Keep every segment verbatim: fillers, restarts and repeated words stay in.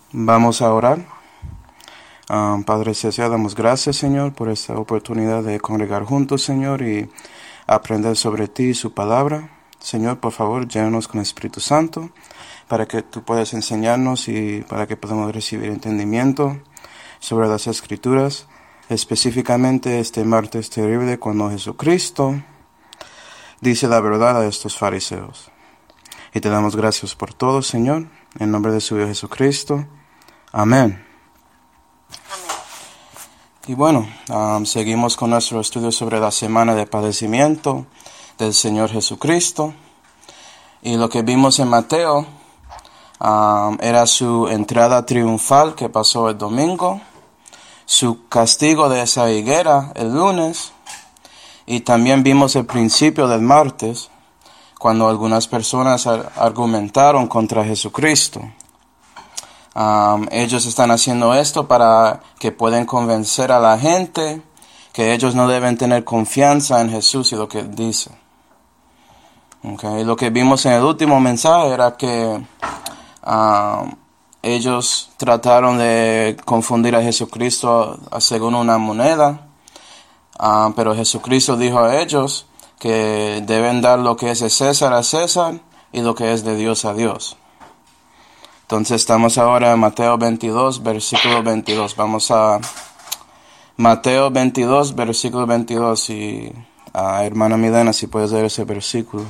Vamos a orar. Um, Padre Celestial, damos gracias, Señor, por esta oportunidad de congregar juntos, Señor, y aprender sobre ti y su palabra. Señor, por favor, llénanos con el Espíritu Santo para que tú puedas enseñarnos y para que podamos recibir entendimiento sobre las Escrituras, específicamente este martes terrible cuando Jesucristo dice la verdad a estos fariseos. Y te damos gracias por todo, Señor, en nombre de su Hijo Jesucristo. Amén. Amén. Y bueno, um, seguimos con nuestro estudio sobre la semana de padecimiento del Señor Jesucristo. Y lo que vimos en Mateo um, era su entrada triunfal que pasó el domingo, su castigo de esa higuera el lunes, y también vimos el principio del martes, cuando algunas personas ar- argumentaron contra Jesucristo. Um, ellos están haciendo esto para que puedan convencer a la gente que ellos no deben tener confianza en Jesús y lo que Él dice. Okay. Lo que vimos en el último mensaje era que um, ellos trataron de confundir a Jesucristo según una moneda, um, pero Jesucristo dijo a ellos que deben dar lo que es de César a César y lo que es de Dios a Dios. Entonces estamos ahora en Mateo veintidós, versículo veintidós. Vamos a Mateo veintidós, versículo veintidós. Y uh, hermana Milena, si puedes leer ese versículo.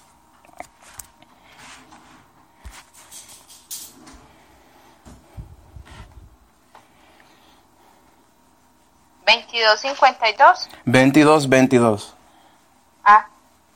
veintidós cincuenta y dos. veintidós, veintidós. Ah.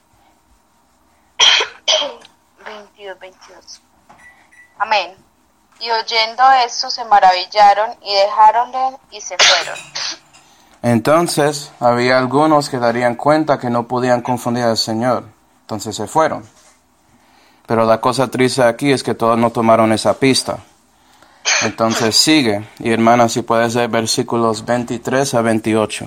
veintidós, veintidós. Amén. Y oyendo esto se maravillaron y dejáronle y se fueron. Entonces había algunos que darían cuenta que no podían confundir al Señor. Entonces se fueron. Pero la cosa triste aquí es que todos no tomaron esa pista. Entonces sigue. Y hermana, si puedes leer versículos veintitrés a veintiocho.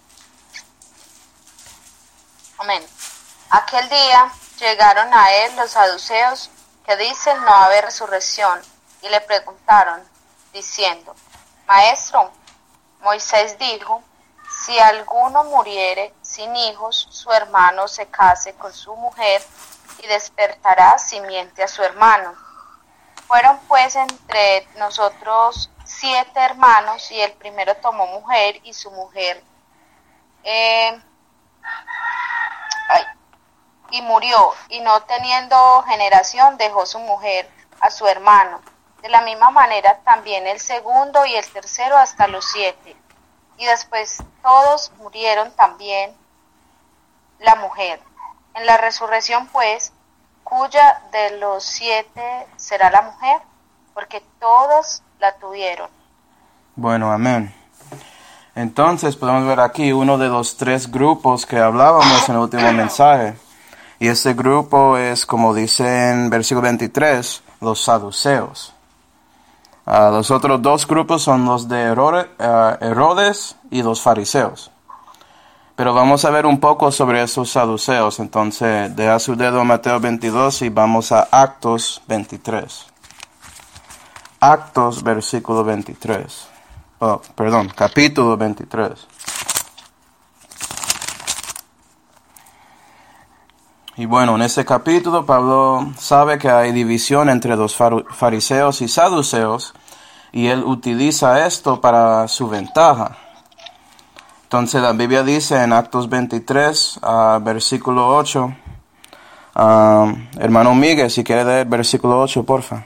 Amén. Aquel día llegaron a él los saduceos que dicen no haber resurrección, y le preguntaron, diciendo, Maestro, Moisés dijo, si alguno muriere sin hijos, su hermano se case con su mujer, y despertará simiente a su hermano. Fueron pues entre nosotros siete hermanos, y el primero tomó mujer, y su mujer, eh, ay, y murió, y no teniendo generación dejó su mujer a su hermano. De la misma manera también el segundo y el tercero hasta los siete. Y después todos murieron también la mujer. En la resurrección pues, cuya de los siete será la mujer, porque todos la tuvieron. Bueno, amén. Entonces podemos ver aquí uno de los tres grupos que hablábamos en el último mensaje. Y este grupo es, como dice en versículo veintitrés, los saduceos. Uh, los otros dos grupos son los de Herodes, uh, Herodes y los fariseos. Pero vamos a ver un poco sobre esos saduceos. Entonces, deja su dedo en Mateo veintidós y vamos a Actos veintitrés. Actos, versículo veintitrés. Oh, perdón, capítulo veintitrés. Y bueno, en este capítulo Pablo sabe que hay división entre los fariseos y saduceos y él utiliza esto para su ventaja. Entonces la Biblia dice en Actos veintitrés, uh, versículo ocho, uh, hermano Miguel, si quiere leer versículo ocho, porfa.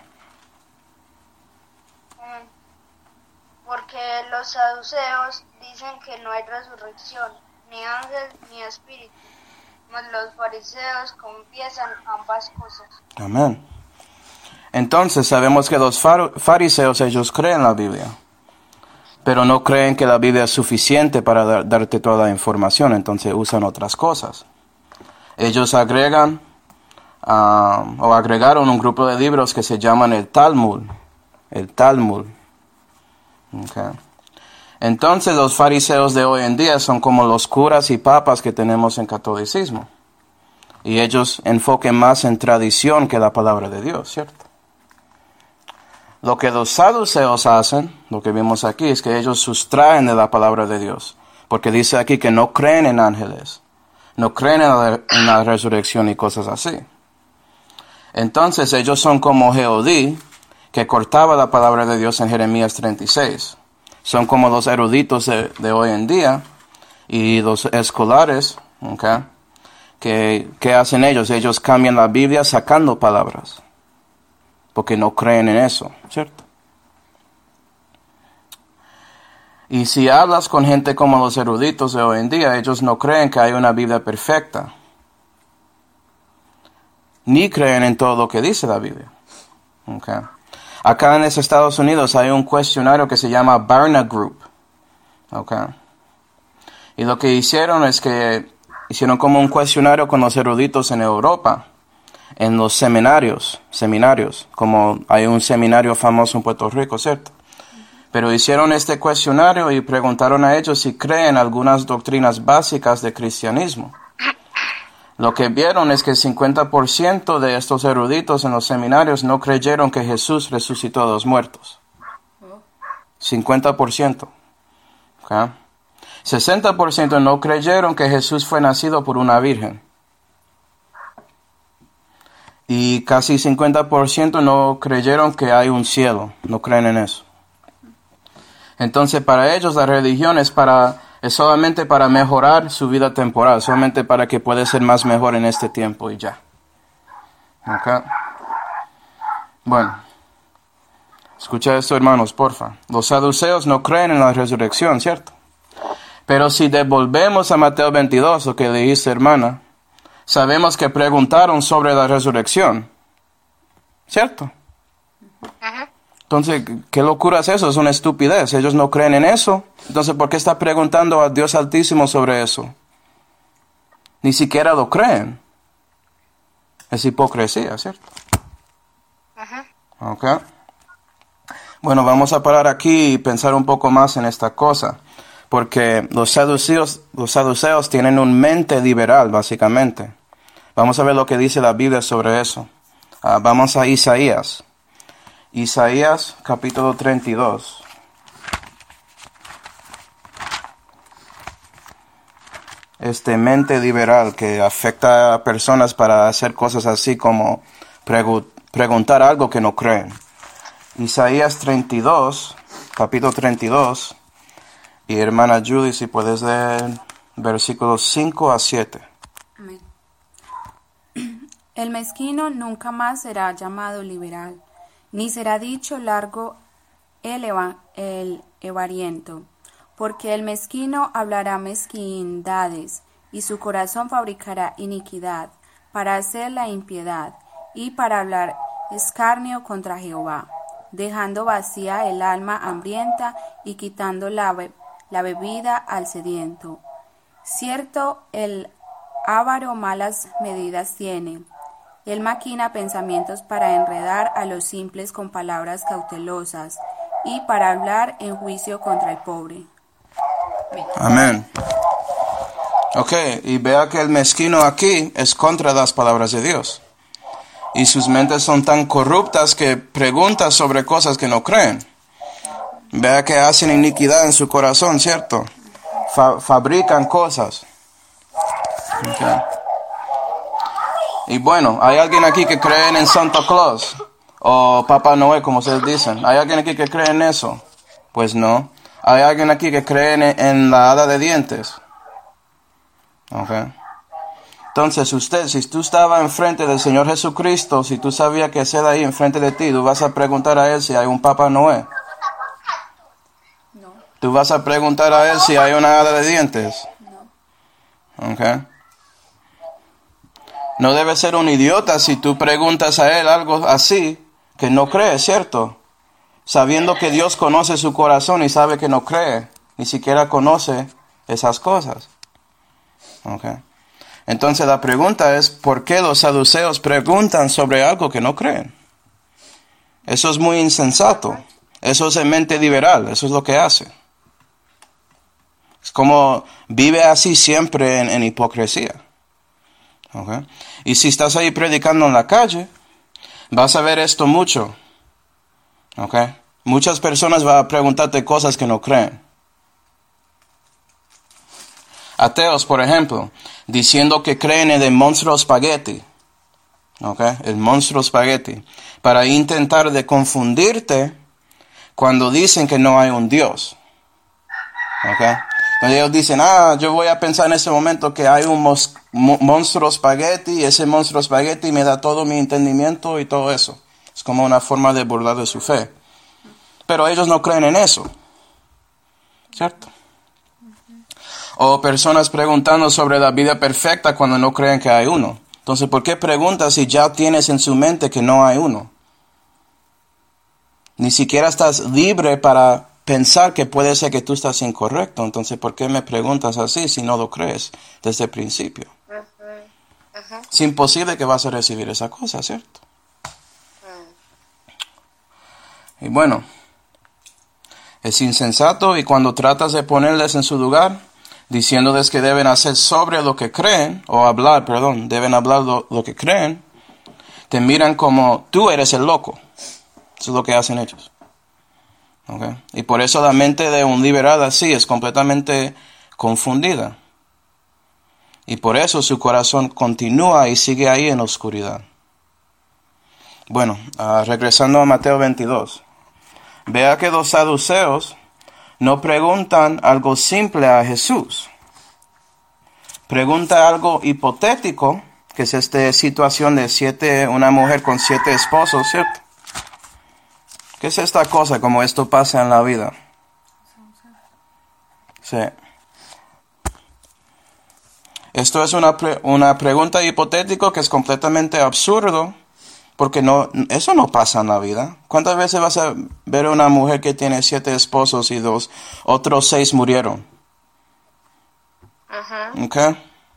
Porque los saduceos dicen que no hay resurrección, ni ángel ni espíritu. Los fariseos confiesan ambas cosas. Amén. Entonces sabemos que los fariseos, ellos creen la Biblia, pero no creen que la Biblia es suficiente para dar, darte toda la información, entonces usan otras cosas. Ellos agregan uh, o agregaron un grupo de libros que se llaman el Talmud, el Talmud. Okay. Entonces los fariseos de hoy en día son como los curas y papas que tenemos en catolicismo. Y ellos enfoquen más en tradición que la palabra de Dios, ¿cierto? Lo que los saduceos hacen, lo que vimos aquí, es que ellos sustraen de la palabra de Dios. Porque dice aquí que no creen en ángeles, no creen en la, en la resurrección y cosas así. Entonces ellos son como Geodí, que cortaba la palabra de Dios en Jeremías treinta y seis. Son como los eruditos de, de hoy en día y los escolares, ¿okay? que, ¿qué hacen ellos? Ellos cambian la Biblia sacando palabras, porque no creen en eso, ¿cierto? Y si hablas con gente como los eruditos de hoy en día, ellos no creen que hay una Biblia perfecta, ni creen en todo lo que dice la Biblia. Okay. Acá en los Estados Unidos hay un cuestionario que se llama Barna Group. Okay. Y lo que hicieron es que hicieron como un cuestionario con los eruditos en Europa, en los seminarios, seminarios, como hay un seminario famoso en Puerto Rico, ¿cierto? Pero hicieron este cuestionario y preguntaron a ellos si creen algunas doctrinas básicas de cristianismo. Lo que vieron es que el cincuenta por ciento de estos eruditos en los seminarios no creyeron que Jesús resucitó a los muertos. cincuenta por ciento. ¿Okay? sesenta por ciento no creyeron que Jesús fue nacido por una virgen. Y casi cincuenta por ciento no creyeron que hay un cielo. No creen en eso. Entonces para ellos la religión es para... es solamente para mejorar su vida temporal, solamente para que pueda ser más mejor en este tiempo y ya. Okay. Bueno, escucha esto, hermanos, porfa. Los saduceos no creen en la resurrección, ¿cierto? Pero si devolvemos a Mateo veintidós, lo que leíste, hermana, sabemos que preguntaron sobre la resurrección, ¿cierto? Ajá. Entonces, ¿qué locura es eso? Es una estupidez. Ellos no creen en eso. Entonces, ¿por qué está preguntando a Dios Altísimo sobre eso? Ni siquiera lo creen. Es hipocresía, ¿cierto? Ajá. Ok. Bueno, vamos a parar aquí y pensar un poco más en esta cosa. Porque los saduceos, los saduceos tienen una mente liberal, básicamente. Vamos a ver lo que dice la Biblia sobre eso. Uh, vamos a Isaías. Isaías capítulo treinta y dos. Este mente liberal que afecta a personas para hacer cosas así como pregu- preguntar algo que no creen. Isaías treinta y dos, capítulo treinta y dos. Y hermana Judy, si puedes leer versículos cinco a siete. Amén. El mezquino nunca más será llamado liberal, ni será dicho largo el, eva, el evariento, porque el mezquino hablará mezquindades, y su corazón fabricará iniquidad, para hacer la impiedad, y para hablar escarnio contra Jehová, dejando vacía el alma hambrienta, y quitando la, be la bebida al sediento. Cierto, el avaro malas medidas tiene, él maquina pensamientos para enredar a los simples con palabras cautelosas y para hablar en juicio contra el pobre. Amén. Ok, y vea que el mezquino aquí es contra las palabras de Dios. Y sus mentes son tan corruptas que preguntan sobre cosas que no creen. Vea que hacen iniquidad en su corazón, ¿cierto? Fa fabrican cosas. Okay. Y bueno, ¿hay alguien aquí que cree en Santa Claus? O Papá Noé, como ustedes dicen. ¿Hay alguien aquí que cree en eso? Pues no. ¿Hay alguien aquí que cree en, en la hada de dientes? Okay. Entonces, usted, si tú estabas enfrente del Señor Jesucristo, si tú sabías que es Él ahí enfrente de ti, tú vas a preguntar a Él si hay un Papá Noé. No. Tú vas a preguntar a Él si hay una hada de dientes. No. Okay. No debes ser un idiota si tú preguntas a Él algo así que no cree, ¿cierto? Sabiendo que Dios conoce su corazón y sabe que no cree, ni siquiera conoce esas cosas. Okay. Entonces la pregunta es, ¿por qué los saduceos preguntan sobre algo que no creen? Eso es muy insensato. Eso es en mente liberal, eso es lo que hace. Es como vive así siempre en, en hipocresía. Okay. Y si estás ahí predicando en la calle, vas a ver esto mucho. ¿Ok? Muchas personas van a preguntarte cosas que no creen. Ateos, por ejemplo, diciendo que creen en el monstruo espagueti. ¿Ok? El monstruo espagueti. Para intentar de confundirte cuando dicen que no hay un Dios. ¿Ok? Entonces ellos dicen, ah, yo voy a pensar en ese momento que hay un mos- mo- monstruo espagueti, y ese monstruo espagueti me da todo mi entendimiento y todo eso. Es como una forma de burlar de su fe. Pero ellos no creen en eso. ¿Cierto? O personas preguntando sobre la vida perfecta cuando no creen que hay uno. Entonces, ¿por qué preguntas si ya tienes en su mente que no hay uno? Ni siquiera estás libre para pensar que puede ser que tú estás incorrecto. Entonces, ¿por qué me preguntas así si no lo crees desde el principio? Ujú, ujú. Es imposible que vas a recibir esa cosa, ¿cierto? Y bueno, es insensato, y cuando tratas de ponerles en su lugar, diciéndoles que deben hacer sobre lo que creen, o hablar, perdón, deben hablar lo, lo que creen, te miran como tú eres el loco. Eso es lo que hacen ellos. ¿Okay? Y por eso la mente de un liberal así es completamente confundida. Y por eso su corazón continúa y sigue ahí en la oscuridad. Bueno, uh, regresando a Mateo veintidós. Vea que los saduceos no preguntan algo simple a Jesús. Pregunta algo hipotético, que es esta situación de siete, una mujer con siete esposos, ¿cierto? ¿Qué es esta cosa como esto pasa en la vida? Sí. Esto es una, pre- una pregunta hipotética que es completamente absurdo, porque no, eso no pasa en la vida. ¿Cuántas veces vas a ver una mujer que tiene siete esposos y dos, otros seis murieron? Ujú. ¿Ok?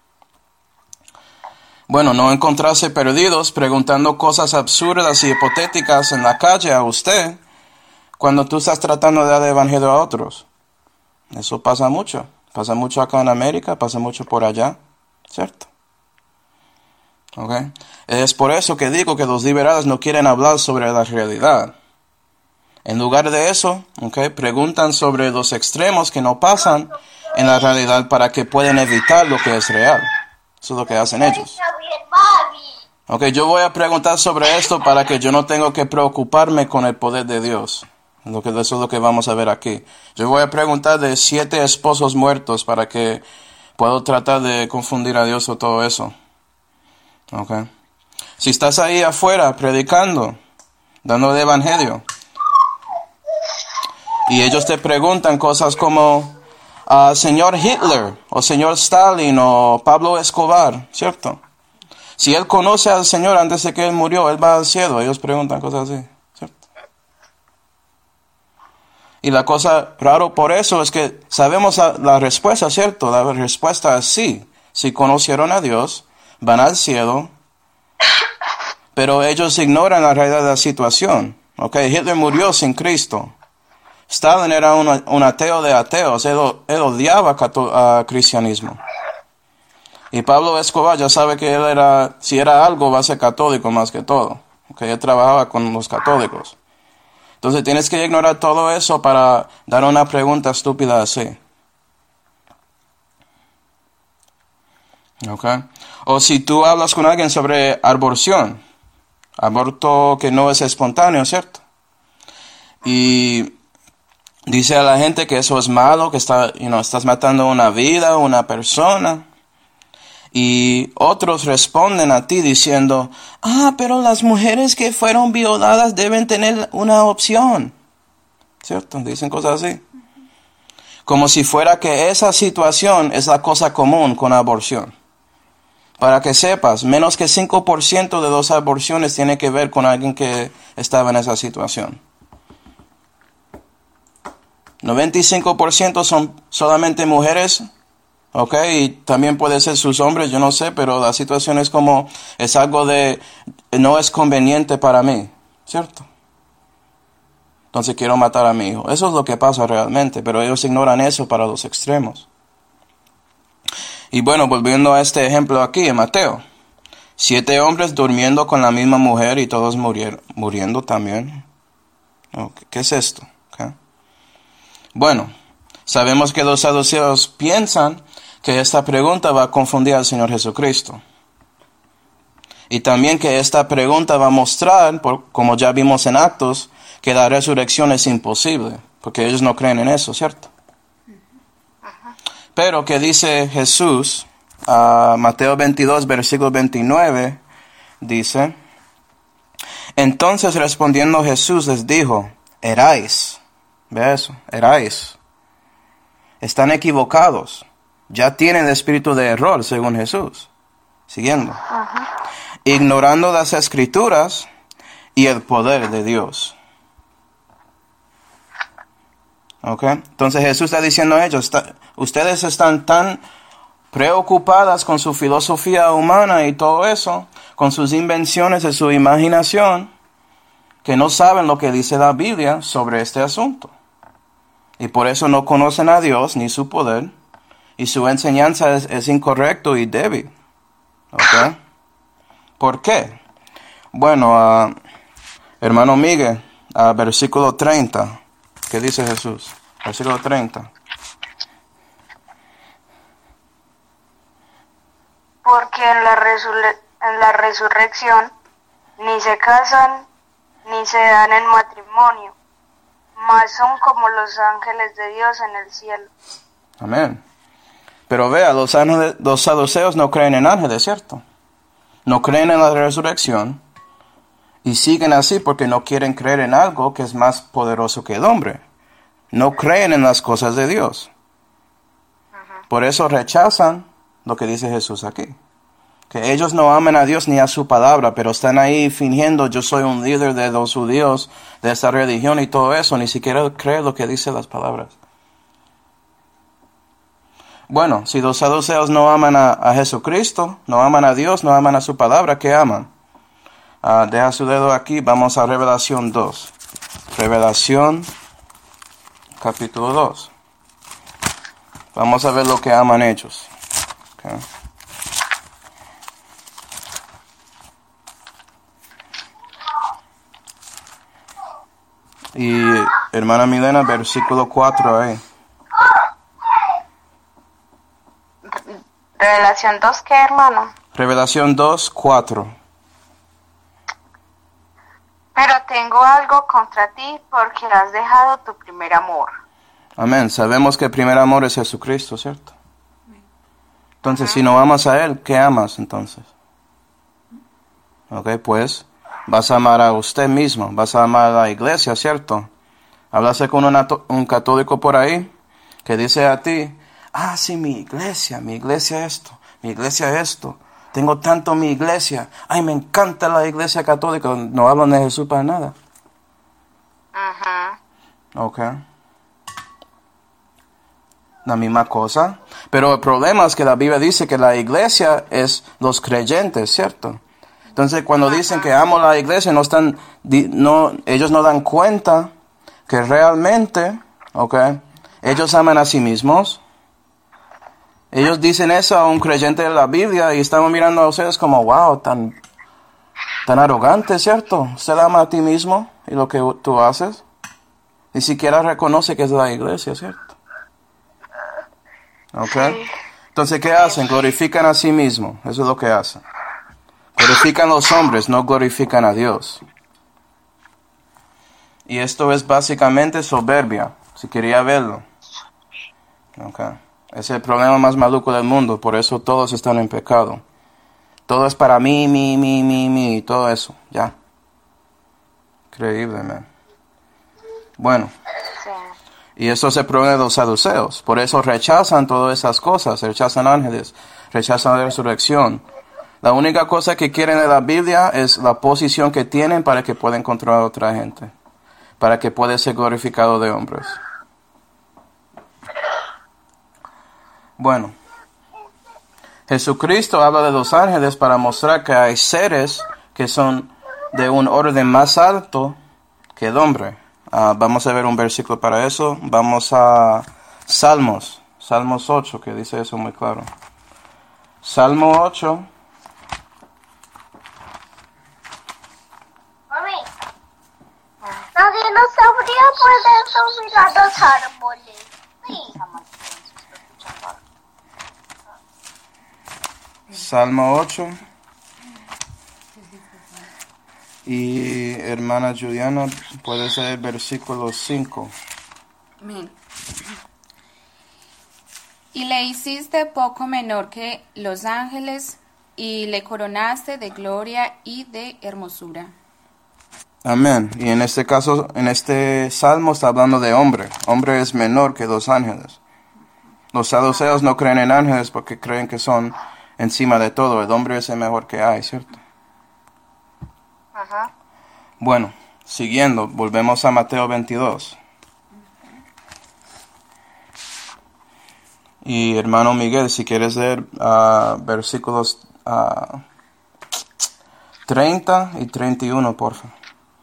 Bueno, no encontrarse perdidos preguntando cosas absurdas y hipotéticas en la calle a usted cuando tú estás tratando de dar el evangelio a otros. Eso pasa mucho. Pasa mucho acá en América, pasa mucho por allá, ¿cierto? ¿Ok? Es por eso que digo que los liberales no quieren hablar sobre la realidad. En lugar de eso, ¿ok?, preguntan sobre los extremos que no pasan en la realidad para que puedan evitar lo que es real. Eso es lo que hacen ellos. Ok, yo voy a preguntar sobre esto para que yo no tenga que preocuparme con el poder de Dios. Lo que, eso es lo que vamos a ver aquí. Yo voy a preguntar de siete esposos muertos para que pueda tratar de confundir a Dios o todo eso. Ok. Si estás ahí afuera predicando, dando el evangelio, y ellos te preguntan cosas como Uh, señor Hitler, o señor Stalin, o Pablo Escobar, ¿cierto? Si él conoce al Señor antes de que él murió, él va al cielo. Ellos preguntan cosas así, ¿cierto? Y la cosa raro por eso es que sabemos la, la respuesta, ¿cierto? La respuesta es sí. Si conocieron a Dios, van al cielo, pero ellos ignoran la realidad de la situación. ¿Ok? Hitler murió sin Cristo. Stalin era un, un ateo de ateos, él, él odiaba al cristianismo. Y Pablo Escobar ya sabe que él era, si era algo, va a ser católico más que todo. Okay, él trabajaba con los católicos. Entonces tienes que ignorar todo eso para dar una pregunta estúpida así. Okay. O si tú hablas con alguien sobre aborción, aborto que no es espontáneo, ¿cierto? Y dice a la gente que eso es malo, que está, you know, estás matando una vida, una persona. Y otros responden a ti diciendo, ah, pero las mujeres que fueron violadas deben tener una opción. ¿Cierto? Dicen cosas así. Como si fuera que esa situación es la cosa común con la aborción. Para que sepas, menos que cinco por ciento de las aborciones tiene que ver con alguien que estaba en esa situación. noventa y cinco por ciento son solamente mujeres, ok, y también puede ser sus hombres, yo no sé, pero la situación es como, es algo de, no es conveniente para mí, ¿cierto? Entonces quiero matar a mi hijo. Eso es lo que pasa realmente, pero ellos ignoran eso para los extremos. Y bueno, volviendo a este ejemplo aquí en Mateo, siete hombres durmiendo con la misma mujer y todos murier, muriendo también. Okay. ¿Qué es esto? Okay. Bueno, sabemos que los saduceos piensan que esta pregunta va a confundir al Señor Jesucristo. Y también que esta pregunta va a mostrar, por, como ya vimos en Actos, que la resurrección es imposible, porque ellos no creen en eso, ¿cierto? Pero que dice Jesús, uh, Mateo veintidós, versículo veintinueve, dice, entonces respondiendo Jesús les dijo, eráis, ve eso, eráis, están equivocados, ya tienen el espíritu de error, según Jesús. Siguiendo. Ajá. Ignorando las escrituras y el poder de Dios. ¿Ok? Entonces Jesús está diciendo a ellos, está, ustedes están tan preocupadas con su filosofía humana y todo eso, con sus invenciones de su imaginación, que no saben lo que dice la Biblia sobre este asunto. Y por eso no conocen a Dios ni su poder, y su enseñanza es, es incorrecto y débil. ¿Ok? ¿Por qué? Bueno, uh, hermano Miguel, uh, versículo treinta. ¿Qué dice Jesús? Versículo treinta. Porque en la, resur- en la resurrección ni se casan ni se dan en matrimonio, mas son como los ángeles de Dios en el cielo. Amén. Pero vea, los ángeles, los saduceos no creen en ángeles, ¿cierto? No creen en la resurrección y siguen así porque no quieren creer en algo que es más poderoso que el hombre. No creen en las cosas de Dios. Por eso rechazan lo que dice Jesús aquí. Que ellos no aman a Dios ni a su palabra, pero están ahí fingiendo yo soy un líder de los judíos, de esta religión y todo eso. Ni siquiera creen lo que dicen las palabras. Bueno, si los saduceos no aman a, a Jesucristo, no aman a Dios, no aman a su palabra, ¿qué aman? Uh, deja su dedo aquí, vamos a Revelación dos. Revelación, capítulo dos. Vamos a ver lo que aman ellos. Okay. Y hermana Milena, versículo cuatro ahí. Revelación dos, ¿qué, hermano? Revelación dos, cuatro. Pero tengo algo contra ti porque has dejado tu primer amor. Amén. Sabemos que el primer amor es Jesucristo, ¿cierto? Entonces, uh-huh. Si no amas a Él, ¿qué amas entonces? Ok, pues vas a amar a usted mismo, vas a amar a la iglesia, ¿cierto? Háblase con una, un católico por ahí que dice a ti, ah, sí, mi iglesia, mi iglesia esto, mi iglesia esto. Tengo tanto mi iglesia. Ay, me encanta la iglesia católica. No hablan de Jesús para nada. Ajá. Ok. La misma cosa. Pero el problema es que la Biblia dice que la iglesia es los creyentes, ¿cierto? Entonces, cuando dicen que amo la iglesia, no están, no, ellos no dan cuenta que realmente, ok, ellos aman a sí mismos. Ellos dicen eso a un creyente de la Biblia y estamos mirando a ustedes como, wow, tan, tan arrogante, ¿cierto? Usted ama a ti mismo y lo que tú haces. Ni siquiera reconoce que es la iglesia, ¿cierto? ¿Ok? Sí. Entonces, ¿qué hacen? Glorifican a sí mismos. Eso es lo que hacen. Glorifican a los hombres, no glorifican a Dios. Y esto es básicamente soberbia, si quería verlo. ¿Ok? Es el problema más maluco del mundo, por eso todos están en pecado. Todo es para mí, mí, mí, mí, mí, todo eso, ya. Increíble, man. Bueno, sí. Y eso es el problema de los saduceos, por eso rechazan todas esas cosas, rechazan ángeles, rechazan la resurrección. La única cosa que quieren de la Biblia es la posición que tienen para que puedan controlar a otra gente, para que pueda ser glorificado de hombres. Bueno, Jesucristo habla de los ángeles para mostrar que hay seres que son de un orden más alto que el hombre. Uh, vamos a ver un versículo para eso. Vamos a Salmos, Salmos ocho, que dice eso muy claro. Salmo ocho. La dinosaurio puede subir a los árboles. Salmo ocho. Y hermana Juliana, puede ser versículo cinco. Amén. Y le hiciste poco menor que los ángeles, y le coronaste de gloria y de hermosura. Amén. Y en este caso, en este salmo está hablando de hombre. Hombre es menor que los ángeles. Los saduceos no creen en ángeles porque creen que son encima de todo. El hombre es el mejor que hay, ¿cierto? Ajá. Bueno, siguiendo, volvemos a Mateo veintidós. Y hermano Miguel, si quieres leer uh, versículos uh, treinta y treinta y uno, por favor.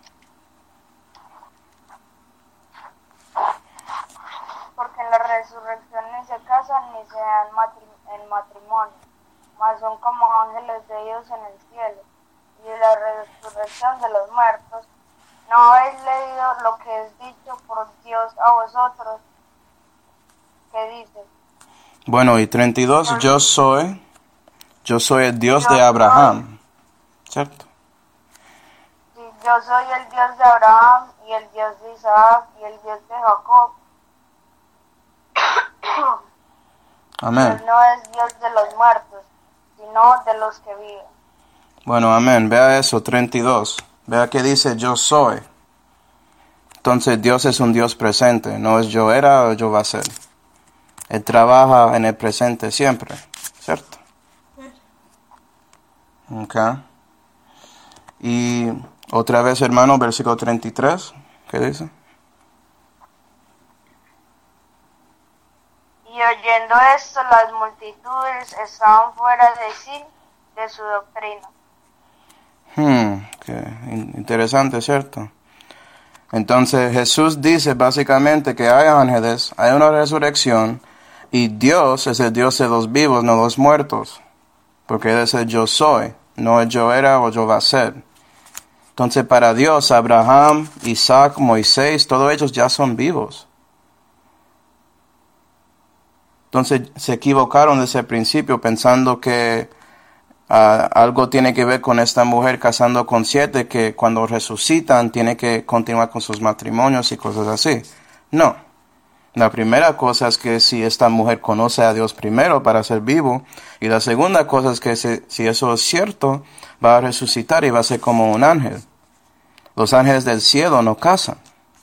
Porque en la resurrección ni se casan ni se dan matri- en matrimonio, mas son como ángeles de Dios en el cielo. Y la resurrección de los muertos, ¿no habéis leído lo que es dicho por Dios a vosotros? ¿Qué dice? Bueno, y treinta y dos, yo soy, yo soy el Dios Yo de Abraham, ¿cierto? Sí, yo soy el Dios de Abraham y el Dios de Isaac y el Dios de Jacob. Amén. Dios no es Dios de los muertos, sino de los que viven. Bueno, amén. Vea eso, treinta y dos. Vea que dice yo soy. Entonces Dios es un Dios presente, no es yo era o yo va a ser. Él trabaja en el presente siempre, ¿cierto? Ok. Y otra vez, hermano, versículo treinta y tres, ¿qué dice? Y oyendo esto, las multitudes estaban fuera de sí de su doctrina. Hmm, qué interesante, ¿cierto? Entonces Jesús dice básicamente que hay ángeles, hay una resurrección, y Dios es el Dios de los vivos, no los muertos. Porque Él es el yo soy, no el yo era o yo va a ser. Entonces para Dios, Abraham, Isaac, Moisés, todos ellos ya son vivos. Entonces se equivocaron desde el principio pensando que uh, algo tiene que ver con esta mujer casando con siete, que cuando resucitan tiene que continuar con sus matrimonios y cosas así. No. La primera cosa es que si esta mujer conoce a Dios primero para ser vivo, y la segunda cosa es que si, si eso es cierto, va a resucitar y va a ser como un ángel. Los ángeles del cielo no casan.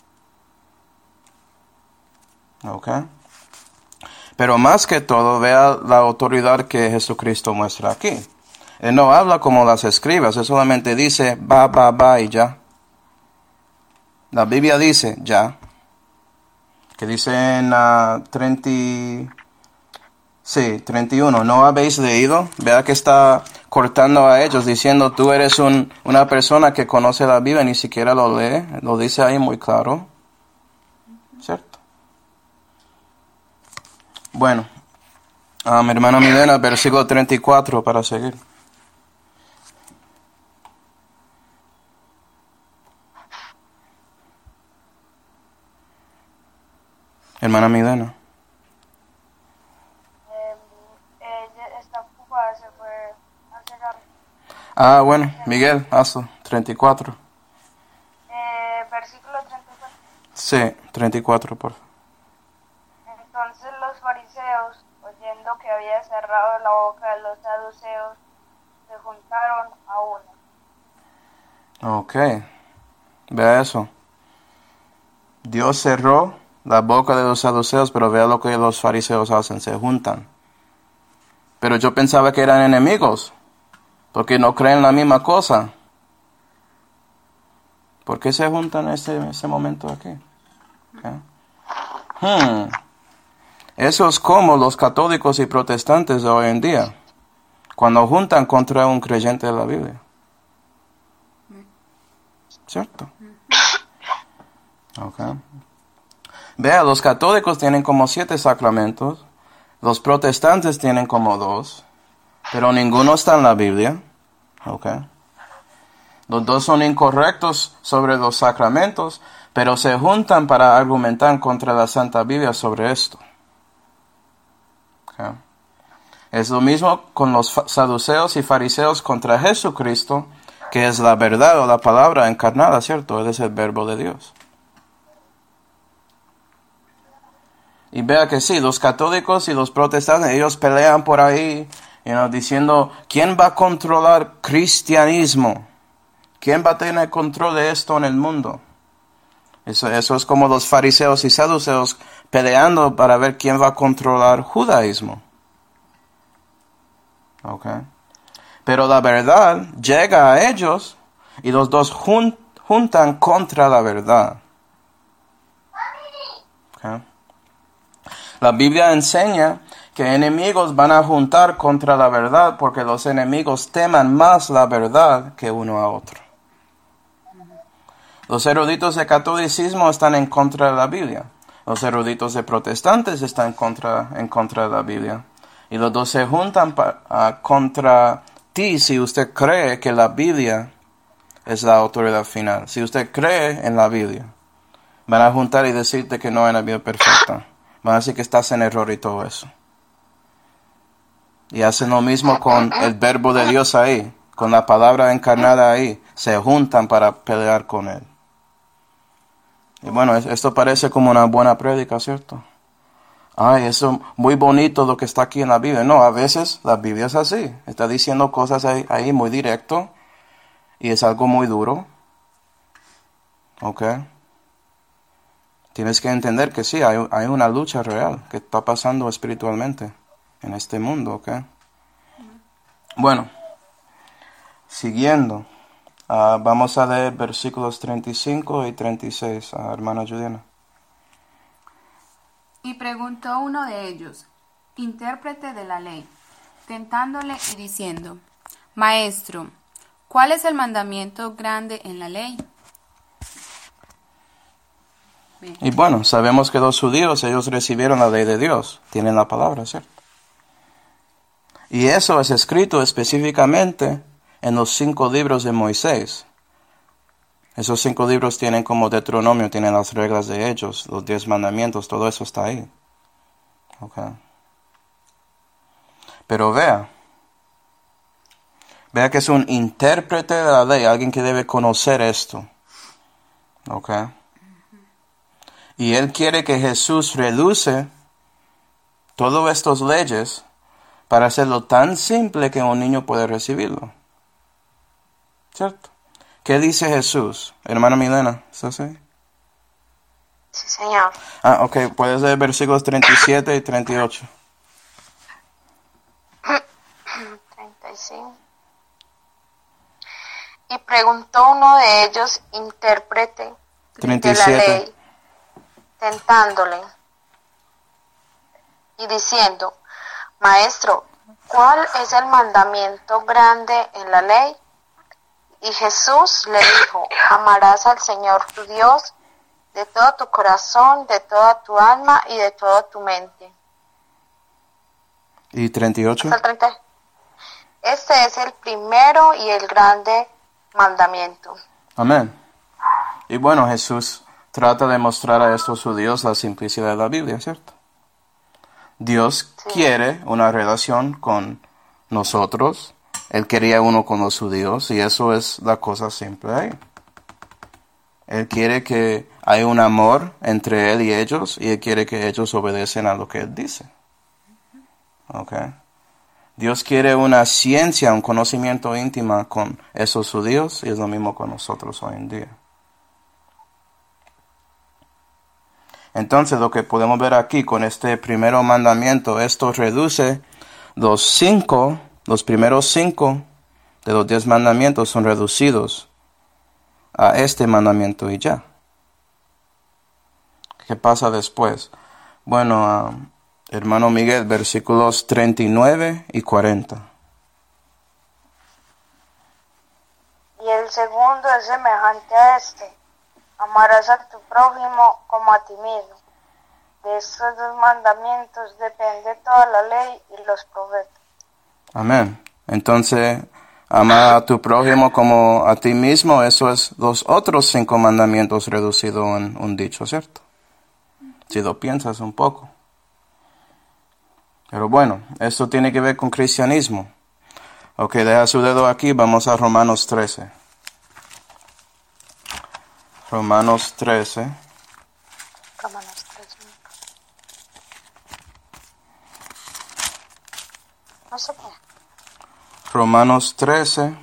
¿Ok? Pero más que todo, vea la autoridad que Jesucristo muestra aquí. Él no habla como las escribas, él solamente dice, va, va, va y ya. La Biblia dice, ya. Que dice en uh, treinta, sí, treinta y uno, ¿no habéis leído? Vea que está cortando a ellos diciendo, tú eres un, una persona que conoce la Biblia y ni siquiera lo lee. Lo dice ahí muy claro. ¿Cierto? Bueno, uh, mi hermana Milena, versículo treinta y cuatro para seguir. Hermana Milena. Eh, ella está ocupada, se fue a hacer algo. Ah, bueno, Miguel, hazlo, treinta y cuatro. Eh, versículo treinta y cuatro. Sí, treinta y cuatro, por favor. Entonces los fariseos, oyendo que había cerrado la boca de los saduceos, se juntaron a uno. Ok, vea eso. Dios cerró la boca de los saduceos, pero vea lo que los fariseos hacen, se juntan. Pero yo pensaba que eran enemigos, porque no creen la misma cosa. ¿Por qué se juntan en ese, ese momento aquí? Okay. Hmm. Eso es como los católicos y protestantes de hoy en día, cuando juntan contra un creyente de la Biblia. ¿Cierto? Okay. Vea, los católicos tienen como siete sacramentos, los protestantes tienen como dos, pero ninguno está en la Biblia. Okay. Los dos son incorrectos sobre los sacramentos, pero se juntan para argumentar contra la Santa Biblia sobre esto. Okay. Es lo mismo con los saduceos y fariseos contra Jesucristo, que es la verdad o la palabra encarnada, ¿cierto? Él es el verbo de Dios. Y vea que sí, los católicos y los protestantes, ellos pelean por ahí, you know, diciendo, ¿quién va a controlar cristianismo? ¿Quién va a tener control de esto en el mundo? Eso, eso es como los fariseos y saduceos peleando para ver quién va a controlar judaísmo. Okay. Pero la verdad llega a ellos y los dos jun- juntan contra la verdad. Okay. La Biblia enseña que enemigos van a juntar contra la verdad porque los enemigos teman más la verdad que uno a otro. Los eruditos de catolicismo están en contra de la Biblia. Los eruditos de protestantes están en contra, en contra de la Biblia. Y los dos se juntan pa, uh, contra ti si usted cree que la Biblia es la autoridad final. Si usted cree en la Biblia, van a juntar y decirte que no hay una Biblia perfecta. Van a decir que estás en error y todo eso. Y hacen lo mismo con el verbo de Dios ahí, con la palabra encarnada ahí. Se juntan para pelear con él. Y bueno, esto parece como una buena prédica, ¿cierto? Ay, eso muy bonito lo que está aquí en la Biblia. No, a veces la Biblia es así. Está diciendo cosas ahí, ahí muy directo. Y es algo muy duro. ¿Ok? Tienes que entender que sí, hay, hay una lucha real que está pasando espiritualmente en este mundo, ¿ok? Bueno, siguiendo. Uh, vamos a leer versículos treinta y cinco y treinta y seis, uh, hermana Juliana. Y preguntó uno de ellos, intérprete de la ley, tentándole y diciendo, Maestro, ¿cuál es el mandamiento grande en la ley? Bien. Y bueno, sabemos que los judíos, ellos recibieron la ley de Dios, tienen la palabra, ¿cierto? Y eso es escrito específicamente en los cinco libros de Moisés. Esos cinco libros tienen como Deuteronomio, tienen las reglas de ellos, los diez mandamientos, todo eso está ahí. Okay. Pero vea, vea que es un intérprete de la ley, alguien que debe conocer esto. Okay. Y él quiere que Jesús reduce todas estas leyes para hacerlo tan simple que un niño puede recibirlo. ¿Cierto? ¿Qué dice Jesús? Hermana Milena, ¿estás ahí? Sí, señor. Ah, ok, puedes leer versículos treinta y siete y treinta y ocho. treinta y cinco. Y preguntó uno de ellos, intérprete treinta y de la siete. ley, tentándole y diciendo, Maestro, ¿cuál es el mandamiento grande en la ley? Y Jesús le dijo, amarás al Señor tu Dios de todo tu corazón, de toda tu alma y de toda tu mente. ¿Y treinta y ocho? Hasta el treinta. Este es el primero y el grande mandamiento. Amén. Y bueno, Jesús trata de mostrar a estos judíos la simplicidad de la Biblia, ¿cierto? Dios sí. quiere una relación con nosotros. Él quería uno con los judíos y eso es la cosa simple ahí. Él quiere que haya un amor entre él y ellos y él quiere que ellos obedecen a lo que él dice. Okay. Dios quiere una ciencia, un conocimiento íntimo con esos judíos y es lo mismo con nosotros hoy en día. Entonces lo que podemos ver aquí con este primer mandamiento, esto reduce los cinco, los primeros cinco de los diez mandamientos son reducidos a este mandamiento y ya. ¿Qué pasa después? Bueno, uh, hermano Miguel, versículos treinta y nueve y cuarenta. Y el segundo es semejante a este. Amarás a tu prójimo como a ti mismo. De estos dos mandamientos depende toda la ley y los profetas. Amén. Entonces, Ama a tu prójimo como a ti mismo, eso es los otros cinco mandamientos reducidos en un dicho, ¿cierto? Si lo piensas un poco. Pero bueno, esto tiene que ver con cristianismo. Ok, deja su dedo aquí, vamos a Romanos trece. Romanos trece. Romanos trece. No sé qué. Romanos trece.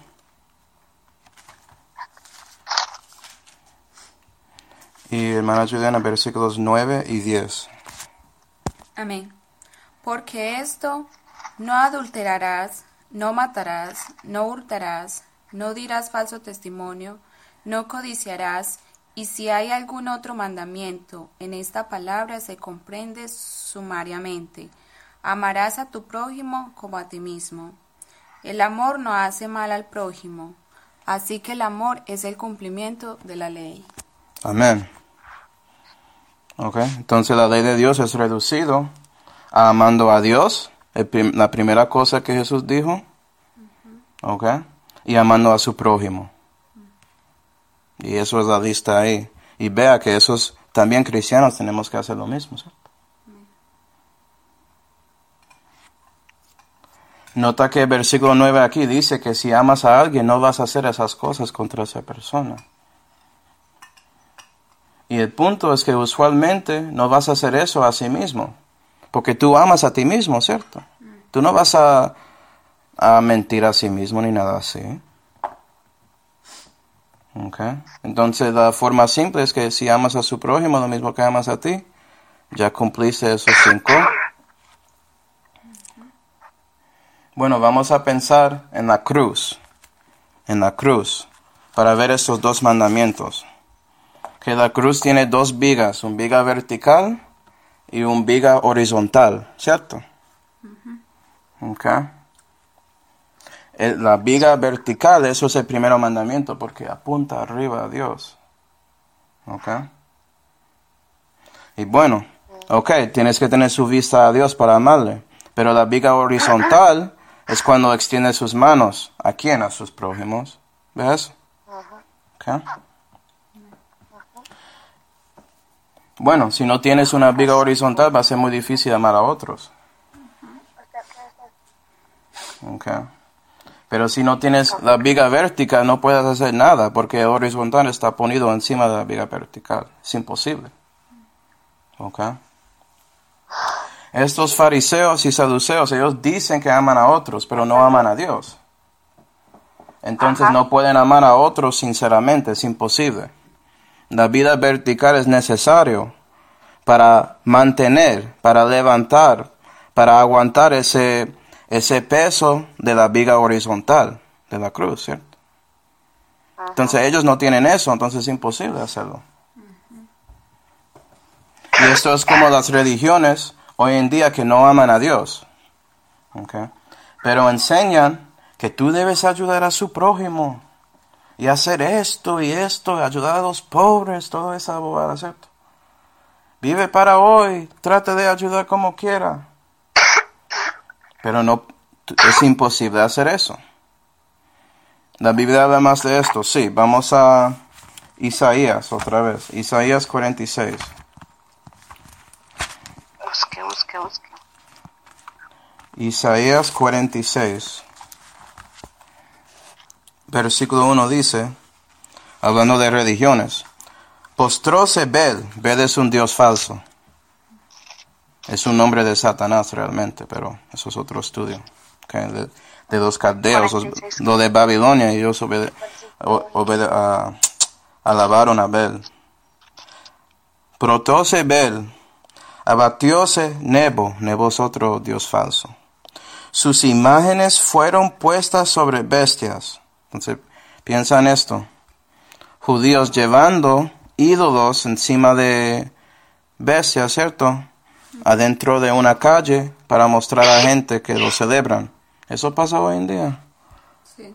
Y hermana Juliana, versículos nueve y diez. Amén. Porque esto, no adulterarás, no matarás, no hurtarás, no dirás falso testimonio, no codiciarás, y si hay algún otro mandamiento, en esta palabra se comprende sumariamente. Amarás a tu prójimo como a ti mismo. El amor no hace mal al prójimo, así que el amor es el cumplimiento de la ley. Amén. Ok, entonces la ley de Dios es reducido a amando a Dios, el prim- la primera cosa que Jesús dijo, ok, y amando a su prójimo. Y eso es la lista ahí. Y vea que esos también cristianos tenemos que hacer lo mismo, ¿cierto? Nota que el versículo nueve aquí dice que si amas a alguien no vas a hacer esas cosas contra esa persona. Y el punto es que usualmente no vas a hacer eso a sí mismo, porque tú amas a ti mismo, ¿cierto? Tú no vas a, a mentir a sí mismo ni nada así. Okay. Entonces la forma simple es que si amas a su prójimo lo mismo que amas a ti, ya cumpliste esos cinco. Bueno, vamos a pensar en la cruz, en la cruz, para ver estos dos mandamientos. Que la cruz tiene dos vigas, un viga vertical y un viga horizontal, ¿cierto? Uh-huh. Okay. El, la viga vertical, eso es el primer mandamiento, porque apunta arriba a Dios. Okay. Y bueno, okay, tienes que tener su vista a Dios para amarle, pero la viga horizontal es cuando extiende sus manos. ¿A quién? A sus prójimos. ¿Ves? Okay. Bueno, si no tienes una viga horizontal va a ser muy difícil amar a otros. Okay. Pero si no tienes la viga vertical no puedes hacer nada porque el horizontal está ponido encima de la viga vertical. Es imposible. Okay. Estos fariseos y saduceos, ellos dicen que aman a otros, pero no aman a Dios. Entonces Ajá. no pueden amar a otros sinceramente, es imposible. La vida vertical es necesario para mantener, para levantar, para aguantar ese, ese peso de la viga horizontal de la cruz, ¿cierto? Ajá. Entonces ellos no tienen eso, entonces es imposible hacerlo. Y esto es como las religiones hoy en día que no aman a Dios. Okay. Pero enseñan que tú debes ayudar a su prójimo. Y hacer esto y esto, ayudar a los pobres, toda esa bobada, ¿cierto? Vive para hoy, trate de ayudar como quiera. Pero no, es imposible hacer eso. La Biblia habla más de esto, sí. Vamos a Isaías otra vez, Isaías cuarenta y seis. Busque, busque, busque. Isaías cuarenta y seis. Versículo uno dice, hablando de religiones, postróse Bel, Bel es un dios falso. Es un nombre de Satanás realmente, pero eso es otro estudio. Okay, de, de los caldeos, los, lo de Babilonia, y ellos obede, obede, uh, alabaron a Bel. Protóse Bel, abatióse Nebo, Nebo es otro dios falso. Sus imágenes fueron puestas sobre bestias. Entonces, piensa en esto. Judíos llevando ídolos encima de bestias, ¿cierto? Adentro de una calle para mostrar a la gente que lo celebran. ¿Eso pasa hoy en día? Sí.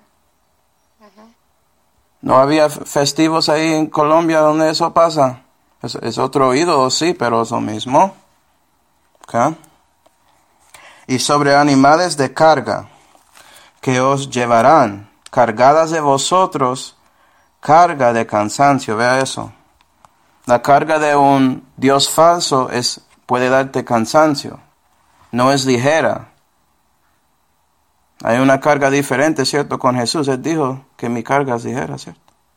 ¿No había festivos ahí en Colombia donde eso pasa? Es, es otro ídolo, sí, pero es lo mismo. ¿Okay? Y sobre animales de carga que os llevarán. cargadas de vosotros carga de cansancio. Vea eso. La carga de un Dios falso es, puede darte cansancio. No es ligera. Hay una carga diferente, ¿cierto? Con Jesús, Él dijo que mi carga es ligera, ¿cierto?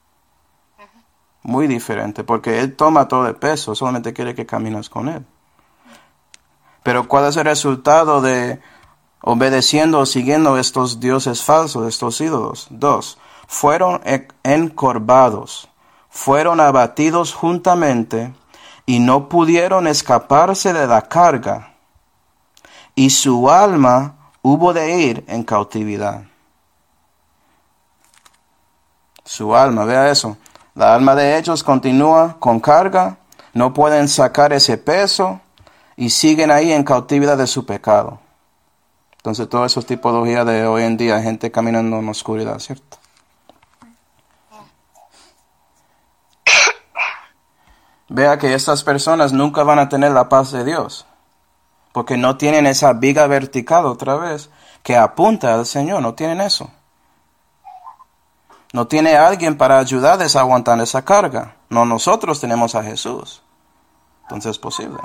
Muy diferente, porque Él toma todo el peso, solamente quiere que caminas con Él. Pero ¿cuál es el resultado de obedeciendo o siguiendo estos dioses falsos, estos ídolos? Dos, fueron encorvados, fueron abatidos juntamente y no pudieron escaparse de la carga, y su alma hubo de ir en cautividad. Su alma, vea eso. La alma de ellos continúa con carga, no pueden sacar ese peso y siguen ahí en cautividad de su pecado. Entonces, toda esa tipología de hoy en día, gente caminando en la oscuridad, ¿cierto? Vea que estas personas nunca van a tener la paz de Dios, porque no tienen esa viga vertical otra vez que apunta al Señor, no tienen eso. No tiene alguien para ayudarles a aguantar esa carga. No, nosotros tenemos a Jesús. Entonces es posible.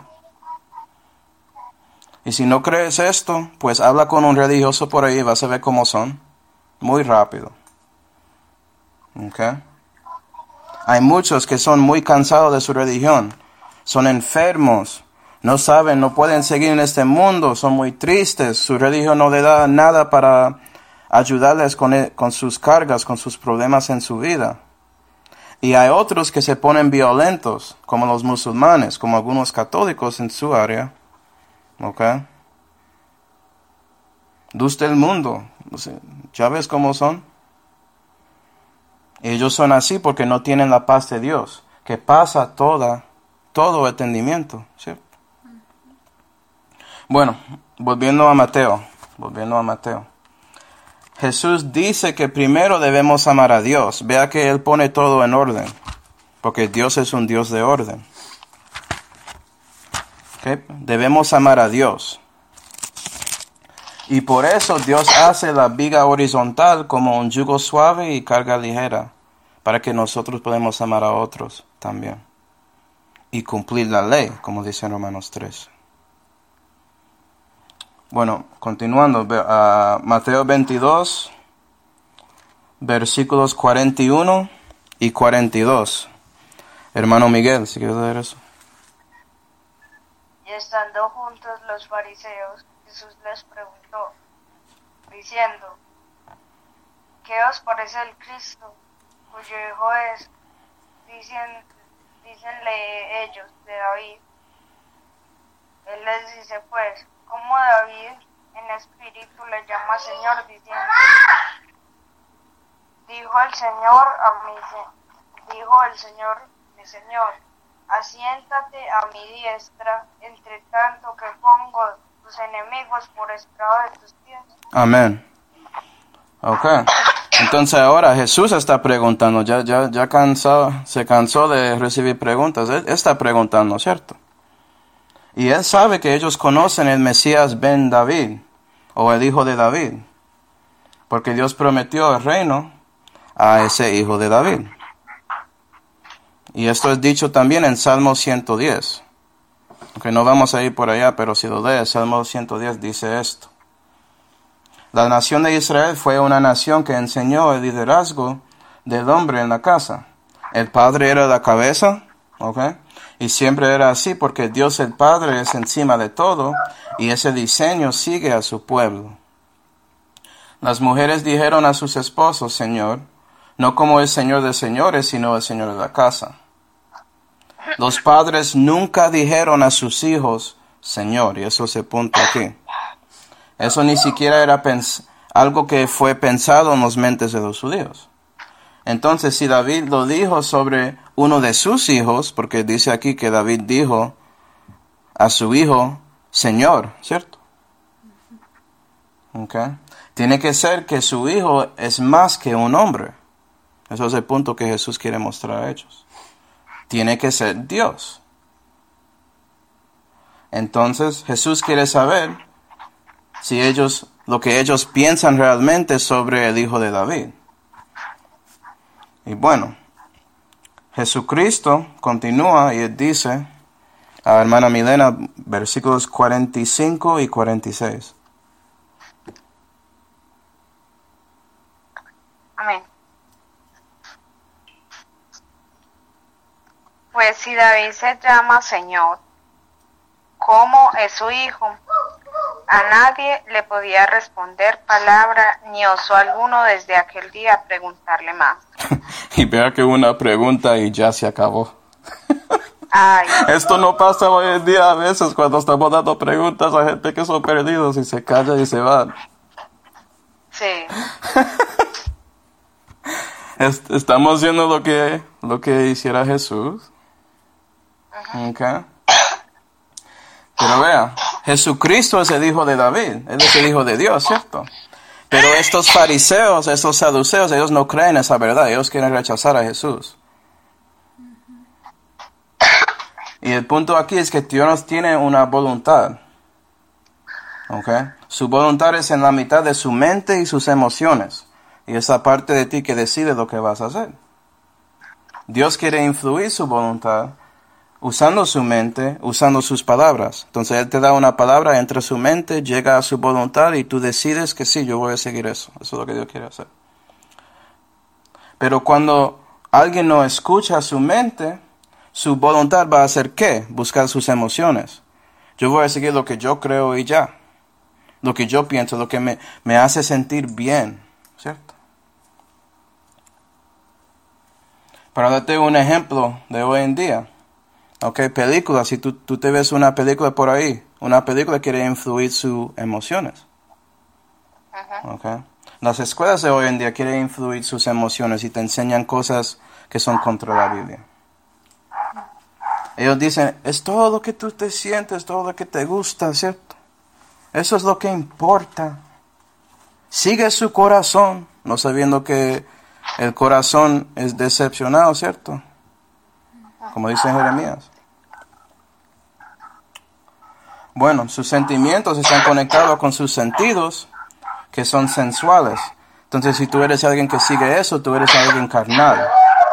Y si no crees esto, pues habla con un religioso por ahí y vas a ver cómo son. Muy rápido. ¿Okay? Hay muchos que son muy cansados de su religión. Son enfermos. No saben, no pueden seguir en este mundo. Son muy tristes. Su religión no le da nada para ayudarles con, el, con sus cargas, con sus problemas en su vida. Y hay otros que se ponen violentos, como los musulmanes, como algunos católicos en su área. ¿Ok? Luz del mundo. ¿Ya ves cómo son? Ellos son así porque no tienen la paz de Dios, que pasa toda, todo entendimiento, ¿cierto? Bueno, volviendo a Mateo, volviendo a Mateo. Jesús dice que primero debemos amar a Dios. Vea que Él pone todo en orden, porque Dios es un Dios de orden. ¿Okay? Debemos amar a Dios. Y por eso Dios hace la viga horizontal como un yugo suave y carga ligera, para que nosotros podamos amar a otros también. Y cumplir la ley, como dice en Romanos tres. Bueno, continuando, uh, Mateo veintidós, versículos cuarenta y uno y cuarenta y dos. Hermano Miguel, si quieres leer eso. Y estando juntos los fariseos, Jesús les preguntó, diciendo, ¿qué os parece el Cristo, cuyo hijo es? Dicen, dícenle ellos, de David. Él les dice, pues, ¿cómo David en espíritu le llama Señor, diciendo, dijo el Señor a mi, dijo el Señor, mi Señor, asiéntate a mi diestra, entre tanto que pongo tus enemigos por estrado de tus pies? Amén. Ok. Entonces ahora Jesús está preguntando, ya, ya, ya cansado, se cansó de recibir preguntas, Él está preguntando, ¿cierto? Y Él sabe que ellos conocen el Mesías ben David, o el hijo de David, porque Dios prometió el reino a ese hijo de David. Y esto es dicho también en Salmo ciento diez. Aunque no vamos a ir por allá, pero si lo lees, Salmo ciento diez dice esto. La nación de Israel fue una nación que enseñó el liderazgo del hombre en la casa. El padre era la cabeza, ¿ok? Y siempre era así porque Dios el Padre es encima de todo y ese diseño sigue a su pueblo. Las mujeres dijeron a sus esposos, Señor, no como el Señor de señores, sino el Señor de la casa. Los padres nunca dijeron a sus hijos, Señor, y eso se punta aquí. Eso ni siquiera era pens- algo que fue pensado en las mentes de los judíos. Entonces, si David lo dijo sobre uno de sus hijos, porque dice aquí que David dijo a su hijo, Señor, ¿cierto? Okay. Tiene que ser que su hijo es más que un hombre. Eso es el punto que Jesús quiere mostrar a ellos. Tiene que ser Dios. Entonces, Jesús quiere saber si ellos, lo que ellos piensan realmente sobre el hijo de David. Y bueno, Jesucristo continúa y él dice a la hermana Milena, versículos cuarenta y cinco y cuarenta y seis. Amén. Pues si David se llama Señor, ¿cómo es su hijo? A nadie le podía responder palabra ni osó alguno desde aquel día preguntarle más. Y vea que una pregunta y ya se acabó. Ay. Esto no pasa hoy en día a veces cuando estamos dando preguntas a gente que son perdidos y se callan y se van. Sí. Estamos haciendo lo que, lo que hiciera Jesús. Uh-huh. Okay. Pero vea, Jesucristo es el hijo de David, él es el hijo de Dios, ¿cierto? Pero estos fariseos, estos saduceos, ellos no creen esa verdad, ellos quieren rechazar a Jesús. Y el punto aquí es que Dios tiene una voluntad. Okay. Su voluntad es en la mitad de su mente y sus emociones. Y esa parte de ti que decide lo que vas a hacer. Dios quiere influir su voluntad usando su mente, usando sus palabras. Entonces Él te da una palabra, entra a su mente, llega a su voluntad y tú decides que sí, yo voy a seguir eso. Eso es lo que Dios quiere hacer. Pero cuando alguien no escucha su mente, su voluntad va a hacer ¿qué? Buscar sus emociones. Yo voy a seguir lo que yo creo y ya. Lo que yo pienso, lo que me, me hace sentir bien, ¿cierto? Para darte un ejemplo de hoy en día, ok, películas, si tú, tú te ves una película por ahí, una película quiere influir sus emociones. Uh-huh. Okay. Las escuelas de hoy en día quieren influir sus emociones y te enseñan cosas que son contra la Biblia. Ellos dicen, es todo lo que tú te sientes, todo lo que te gusta, ¿cierto? Eso es lo que importa. Sigue su corazón, no sabiendo que el corazón es decepcionado, ¿cierto? Como dice Jeremías. Bueno, sus sentimientos están conectados con sus sentidos, que son sensuales. Entonces, si tú eres alguien que sigue eso, tú eres alguien carnal.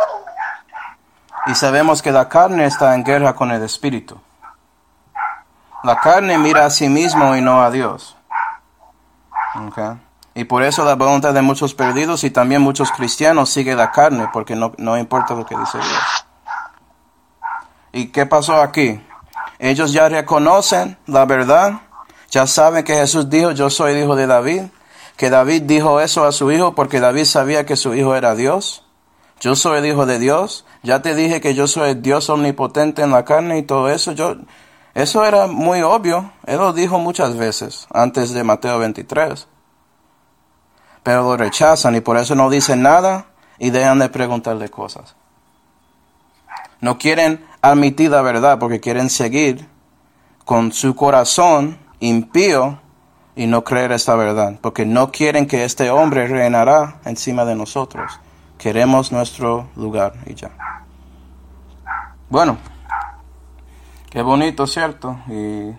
Y sabemos que la carne está en guerra con el espíritu. La carne mira a sí mismo y no a Dios. Okay. Y por eso la voluntad de muchos perdidos y también muchos cristianos sigue la carne, porque no, no importa lo que dice Dios. ¿Y qué pasó aquí? Ellos ya reconocen la verdad, ya saben que Jesús dijo, yo soy el hijo de David, que David dijo eso a su hijo porque David sabía que su hijo era Dios. Yo soy el hijo de Dios, ya te dije que yo soy el Dios omnipotente en la carne y todo eso. Yo, eso era muy obvio, él lo dijo muchas veces antes de Mateo veintitrés. Pero lo rechazan y por eso no dicen nada y dejan de preguntarle cosas. No quieren admitir la verdad porque quieren seguir con su corazón impío y no creer esta verdad. Porque no quieren que este hombre reinará encima de nosotros. Queremos nuestro lugar y ya. Bueno, qué bonito, ¿cierto? Y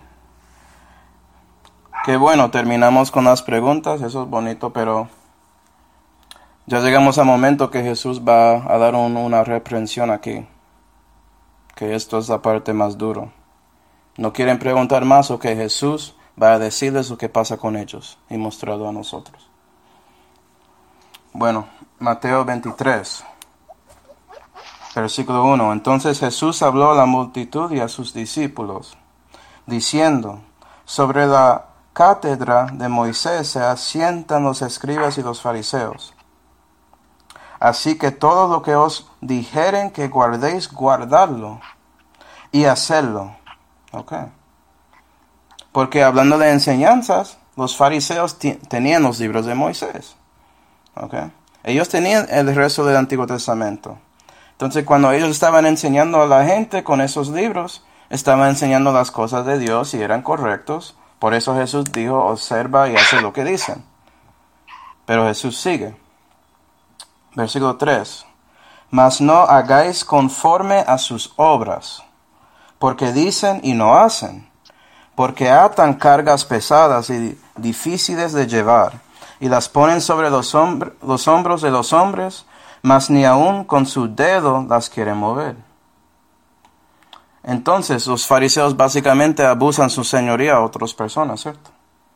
qué bueno, terminamos con las preguntas, eso es bonito, pero ya llegamos al momento que Jesús va a dar un, una reprensión aquí. Que esto es la parte más dura. No quieren preguntar más o que Jesús va a decirles lo que pasa con ellos y mostrarlo a nosotros. Bueno, Mateo veintitrés, versículo uno. Entonces Jesús habló a la multitud y a sus discípulos, diciendo, sobre la cátedra de Moisés se asientan los escribas y los fariseos. Así que todo lo que os dijeren que guardéis, guardadlo y hacerlo. Okay. Porque hablando de enseñanzas, los fariseos t- tenían los libros de Moisés. Okay. Ellos tenían el resto del Antiguo Testamento. Entonces, cuando ellos estaban enseñando a la gente con esos libros, estaban enseñando las cosas de Dios y eran correctos. Por eso Jesús dijo, observa y hace lo que dicen. Pero Jesús sigue. Versículo tres. Mas no hagáis conforme a sus obras, porque dicen y no hacen, porque atan cargas pesadas y difíciles de llevar, y las ponen sobre los, hombr- los hombros de los hombres, mas ni aun con su dedo las quieren mover. Entonces, los fariseos básicamente abusan su señoría a otras personas, ¿cierto?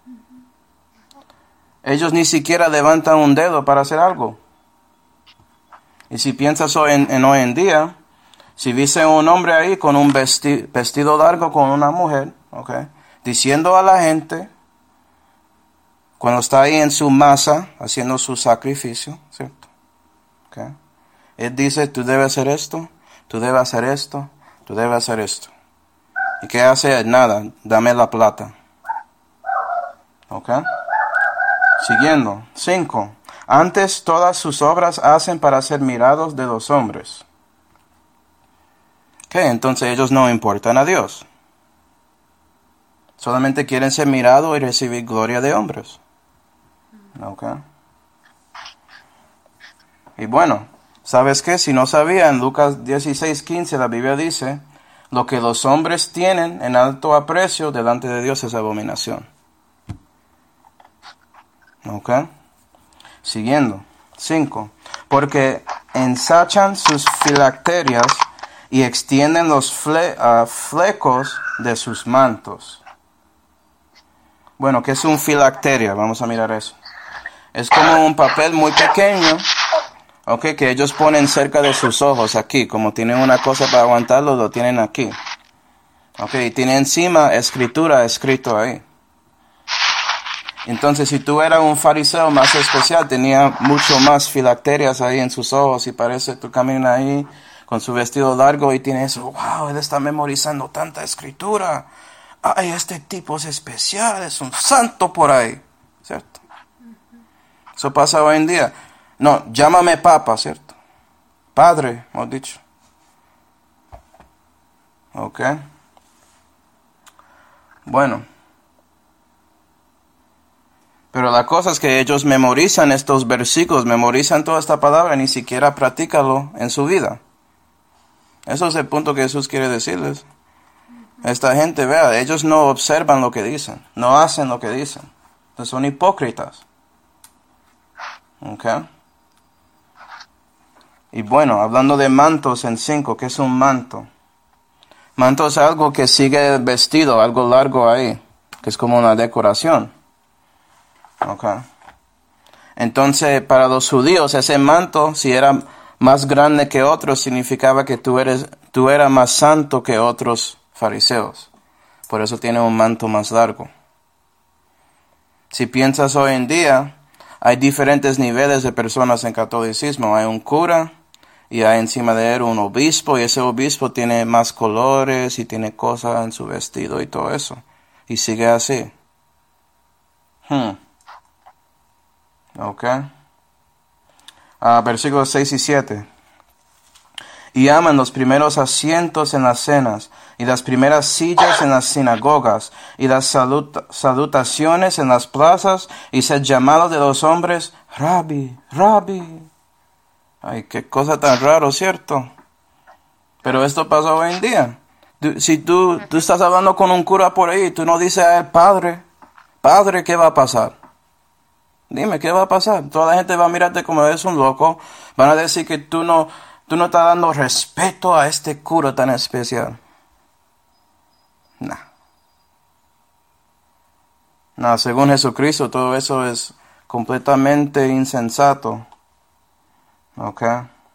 Ellos ni siquiera levantan un dedo para hacer algo. Y si piensas hoy en, en hoy en día, si viste un hombre ahí con un vesti, vestido largo con una mujer, ¿okay?, diciendo a la gente, cuando está ahí en su masa, haciendo su sacrificio, ¿cierto? ¿Okay? Él dice, tú debes hacer esto, tú debes hacer esto, tú debes hacer esto. ¿Y qué hace? Nada, dame la plata. ¿Ok? Siguiendo. Cinco. Antes todas sus obras hacen para ser mirados de los hombres. ¿Qué? Entonces ellos no importan a Dios. Solamente quieren ser mirados y recibir gloria de hombres. ¿Ok? Y bueno, ¿sabes qué? Si no sabía, en Lucas dieciséis quince la Biblia dice, lo que los hombres tienen en alto aprecio delante de Dios es abominación. ¿Ok? Siguiendo. Cinco. Porque ensachan sus filacterias y extienden los fle, uh, flecos de sus mantos. Bueno, ¿qué es un filacteria? Vamos a mirar eso. Es como un papel muy pequeño, okay, que ellos ponen cerca de sus ojos aquí. Como tienen una cosa para aguantarlo, lo tienen aquí. Okay, y tiene encima escritura escrito ahí. Entonces, si tú eras un fariseo más especial, tenía mucho más filacterias ahí en sus ojos y parece tú caminas ahí con su vestido largo y tienes, wow, él está memorizando tanta escritura. Ay, este tipo es especial, es un santo por ahí, ¿cierto? Eso pasa hoy en día. No, llámame papa, ¿cierto? Padre, hemos dicho. Ok. Bueno. Pero la cosa es que ellos memorizan estos versículos, memorizan toda esta palabra y ni siquiera practícalo en su vida. Eso es el punto que Jesús quiere decirles. Esta gente, vea, ellos no observan lo que dicen, no hacen lo que dicen. Entonces son hipócritas. ¿Ok? Y bueno, hablando de mantos en cinco, ¿qué es un manto? Manto es algo que sigue el vestido, algo largo ahí, que es como una decoración. ¿Ok? Entonces, para los judíos, ese manto, si era más grande que otros, significaba que tú eres, tú eras más santo que otros fariseos. Por eso tiene un manto más largo. Si piensas hoy en día, hay diferentes niveles de personas en catolicismo. Hay un cura y hay encima de él un obispo, y ese obispo tiene más colores y tiene cosas en su vestido y todo eso. Y sigue así. Hmm. Ok. Uh, versículos seis y siete. Y aman los primeros asientos en las cenas, y las primeras sillas en las sinagogas, y las saluta- salutaciones en las plazas, y ser llamados de los hombres, Rabbi, Rabbi. Ay, qué cosa tan raro, ¿cierto? Pero esto pasa hoy en día. Tú, si tú, tú estás hablando con un cura por ahí, tú no dices a él, Padre, Padre, ¿qué va a pasar? Dime, ¿qué va a pasar? Toda la gente va a mirarte como eres un loco. Van a decir que tú no, tú no estás dando respeto a este cura tan especial. Nah. Nah, según Jesucristo, todo eso es completamente insensato. ¿Ok?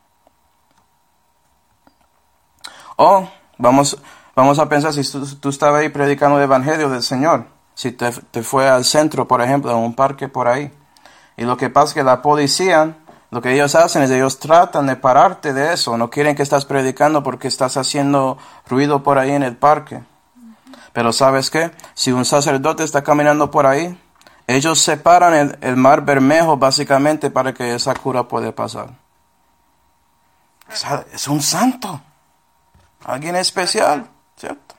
O vamos, vamos a pensar si tú, tú estabas ahí predicando el Evangelio del Señor. Si te, te fue al centro, por ejemplo, a un parque por ahí. Y lo que pasa es que la policía, lo que ellos hacen es ellos tratan de pararte de eso. No quieren que estás predicando porque estás haciendo ruido por ahí en el parque. Pero ¿sabes qué? Si un sacerdote está caminando por ahí, ellos separan el, el mar Bermejo básicamente para que esa cura pueda pasar. Es, es un santo. Alguien especial, ¿cierto?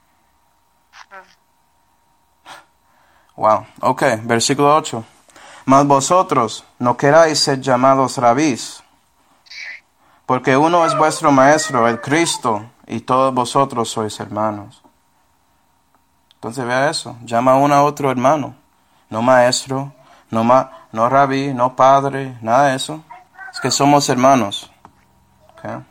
Wow. Ok, versículo ocho. Mas vosotros no queráis ser llamados rabís, porque uno es vuestro maestro, el Cristo, y todos vosotros sois hermanos. Entonces vea eso, llama uno a otro hermano, no maestro, no, ma, no rabí, no padre, nada de eso. Es que somos hermanos. ¿Okay?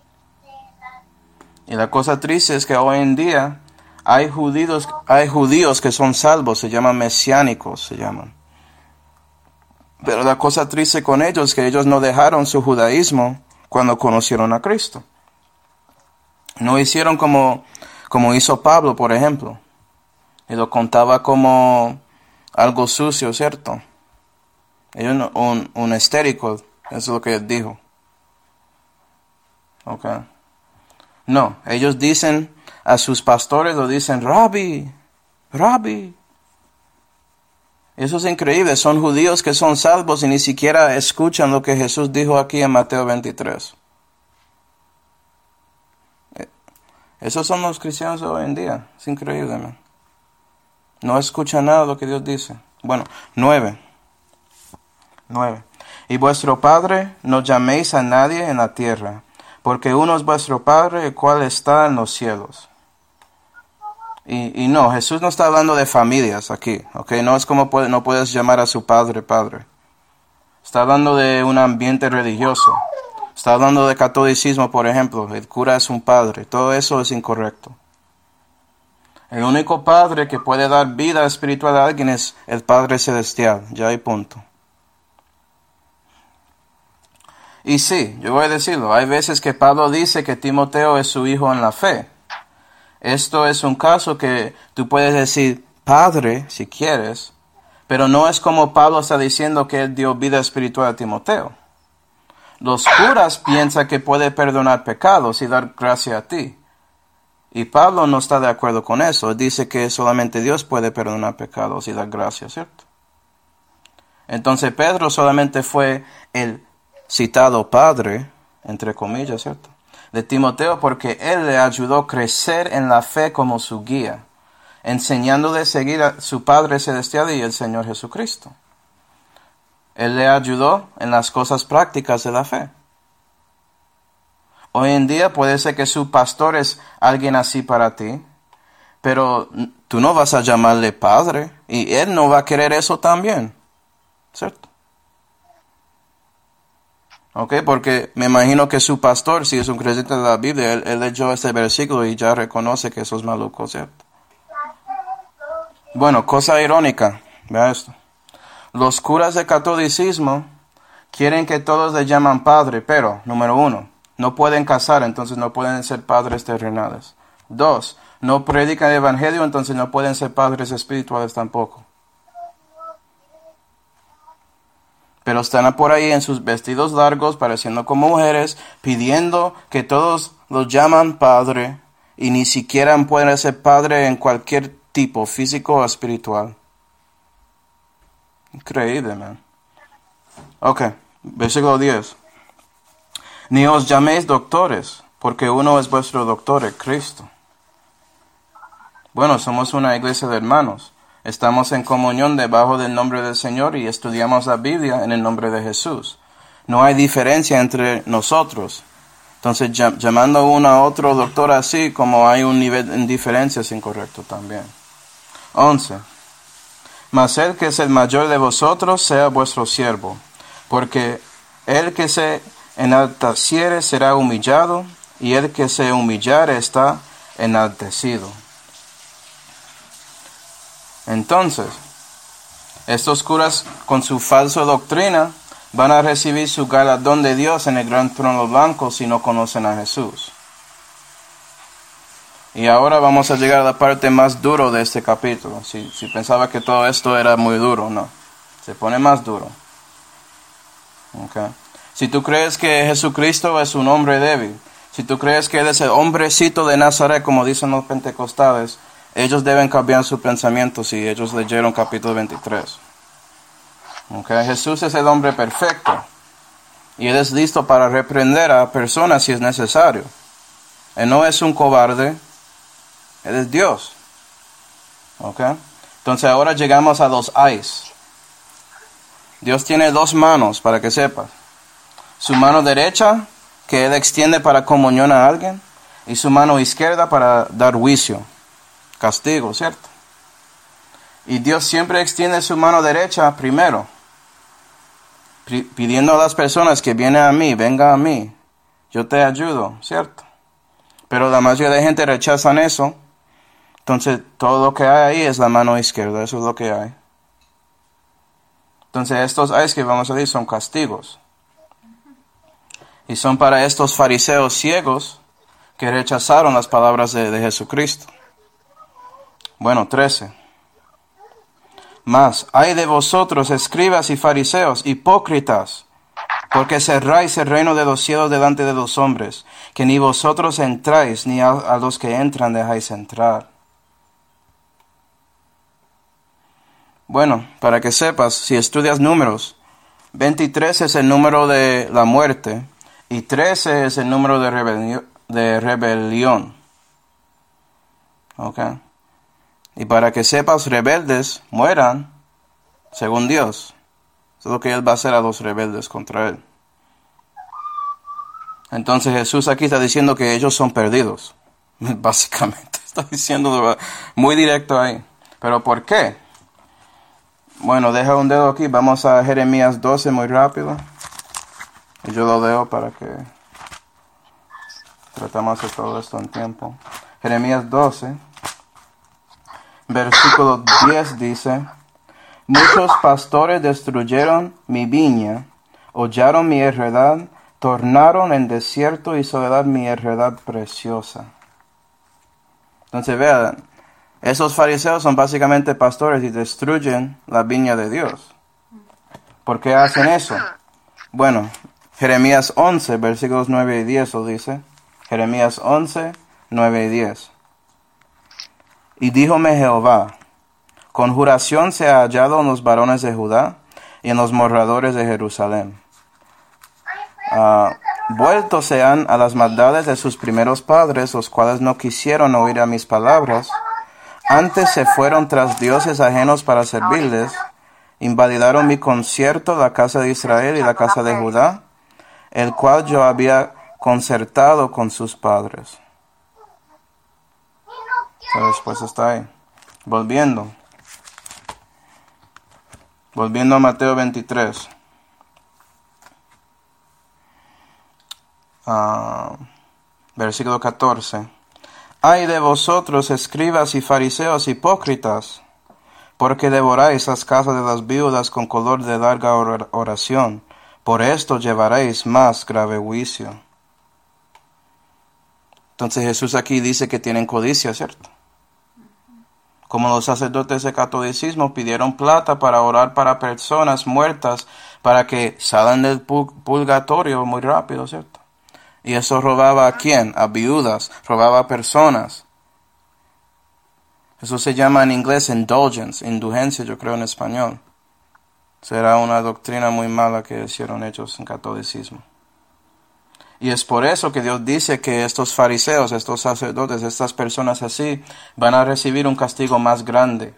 Y la cosa triste es que hoy en día hay judíos, hay judíos que son salvos, se llaman mesiánicos, se llaman. Pero la cosa triste con ellos es que ellos no dejaron su judaísmo cuando conocieron a Cristo. No hicieron como, como hizo Pablo, por ejemplo. Y lo contaba como algo sucio, ¿cierto? Ellos no, un, un histérico, eso es lo que él dijo. Okay. No, ellos dicen a sus pastores, lo dicen, Rabbi, Rabbi. Eso es increíble, son judíos que son salvos y ni siquiera escuchan lo que Jesús dijo aquí en Mateo veintitrés. Esos son los cristianos de hoy en día, es increíble, man. No escuchan nada de lo que Dios dice. Bueno, nueve. Nueve. Y vuestro Padre no llaméis a nadie en la tierra, porque uno es vuestro Padre, el cual está en los cielos. Y, y no, Jesús no está hablando de familias aquí, ¿ok? No es como puede, no puedes llamar a su padre, padre. Está hablando de un ambiente religioso. Está hablando de catolicismo, por ejemplo. El cura es un padre. Todo eso es incorrecto. El único padre que puede dar vida espiritual a alguien es el Padre Celestial. Ya hay punto. Y sí, yo voy a decirlo. Hay veces que Pablo dice que Timoteo es su hijo en la fe. Esto es un caso que tú puedes decir padre, si quieres, pero no es como Pablo está diciendo que él dio vida espiritual a Timoteo. Los curas piensan que puede perdonar pecados y dar gracia a ti. Y Pablo no está de acuerdo con eso. Él dice que solamente Dios puede perdonar pecados y dar gracia, ¿cierto? Entonces Pedro solamente fue el citado padre, entre comillas, ¿cierto?, de Timoteo, porque él le ayudó a crecer en la fe como su guía, enseñándole a seguir a su Padre Celestial y el Señor Jesucristo. Él le ayudó en las cosas prácticas de la fe. Hoy en día puede ser que su pastor es alguien así para ti, pero tú no vas a llamarle padre, y él no va a querer eso también, ¿cierto? Ok, porque me imagino que su pastor, si es un creyente de la Biblia, él, él leyó este versículo y ya reconoce que eso es maluco, ¿cierto? Bueno, cosa irónica, vea esto. Los curas del catolicismo quieren que todos le llaman padre, pero, número uno, no pueden casar, entonces no pueden ser padres terrenales. Dos, no predican el evangelio, entonces no pueden ser padres espirituales tampoco. Pero están por ahí en sus vestidos largos, pareciendo como mujeres, pidiendo que todos los llaman padre, y ni siquiera pueden ser padre en cualquier tipo, físico o espiritual. Increíble, man. Ok, versículo diez. Ni os llaméis doctores, porque uno es vuestro doctor, el Cristo. Bueno, somos una iglesia de hermanos. Estamos en comunión debajo del nombre del Señor y estudiamos la Biblia en el nombre de Jesús. No hay diferencia entre nosotros. Entonces, llamando uno a otro doctor así, como hay un nivel de indiferencia, es incorrecto también. once. Mas el que es el mayor de vosotros sea vuestro siervo, porque el que se enalteciere será humillado, y el que se humillare está enaltecido. Entonces, estos curas con su falsa doctrina van a recibir su galardón de Dios en el gran trono blanco si no conocen a Jesús. Y ahora vamos a llegar a la parte más dura de este capítulo. Si, si pensaba que todo esto era muy duro, no. Se pone más duro. Okay. Si tú crees que Jesucristo es un hombre débil, si tú crees que Él es el hombrecito de Nazaret, como dicen los pentecostales, ellos deben cambiar su pensamiento si ellos leyeron capítulo veintitrés. Okay. Jesús es el hombre perfecto. Y Él es listo para reprender a personas si es necesario. Él no es un cobarde. Él es Dios. Okay. Entonces ahora llegamos a los ayes. Dios tiene dos manos, para que sepas. Su mano derecha, que Él extiende para comunión a alguien, y su mano izquierda para dar juicio. Castigo, ¿cierto? Y Dios siempre extiende su mano derecha primero. pidiendo a las personas que vienen a mí, venga a mí, yo te ayudo, ¿cierto? Pero la mayoría de gente rechazan eso, entonces todo lo que hay ahí es la mano izquierda, eso es lo que hay. Entonces estos ayes que vamos a decir son castigos. Y son para estos fariseos ciegos que rechazaron las palabras de, de Jesucristo. Bueno, trece. Mas, ay de vosotros, escribas y fariseos, hipócritas, porque cerráis el reino de los cielos delante de los hombres, que ni vosotros entráis, ni a, a los que entran dejáis entrar. Bueno, para que sepas, si estudias números, veintitrés es el número de la muerte, y trece es el número de, rebelio, de rebelión. ¿Ok? Y para que sepas, rebeldes mueran según Dios. Eso es lo que Él va a hacer a los rebeldes contra Él. Entonces Jesús aquí está diciendo que ellos son perdidos. Básicamente, está diciendo muy directo ahí. ¿Pero por qué? Bueno, deja un dedo aquí. Vamos a Jeremías doce muy rápido. Y yo lo leo para que tratamos de todo esto en tiempo. Jeremías doce. Versículo diez dice, muchos pastores destruyeron mi viña, hollaron mi heredad, tornaron en desierto y soledad mi heredad preciosa. Entonces vean, esos fariseos son básicamente pastores y destruyen la viña de Dios. ¿Por qué hacen eso? Bueno, Jeremías once, versículos nueve y diez lo dice. Jeremías once, nueve y diez. Y díjome Jehová, conjuración se ha hallado en los varones de Judá y en los moradores de Jerusalén. Uh, vueltos sean a las maldades de sus primeros padres, los cuales no quisieron oír a mis palabras, antes se fueron tras dioses ajenos para servirles, invalidaron mi concierto, la casa de Israel y la casa de Judá, el cual yo había concertado con sus padres. La respuesta está ahí. Volviendo. Volviendo a Mateo veintitrés. Uh, versículo catorce. Ay de vosotros, escribas y fariseos hipócritas, porque devoráis las casas de las viudas con color de larga oración. Por esto llevaréis más grave juicio. Entonces Jesús aquí dice que tienen codicia, ¿cierto? Como los sacerdotes del catolicismo pidieron plata para orar para personas muertas para que salgan del purgatorio muy rápido, ¿cierto? Y eso robaba a quién? A viudas, robaba a personas. Eso se llama en inglés indulgence, indulgencia yo creo en español. Será una doctrina muy mala que hicieron ellos en catolicismo. Y es por eso que Dios dice que estos fariseos, estos sacerdotes, estas personas así, van a recibir un castigo más grande.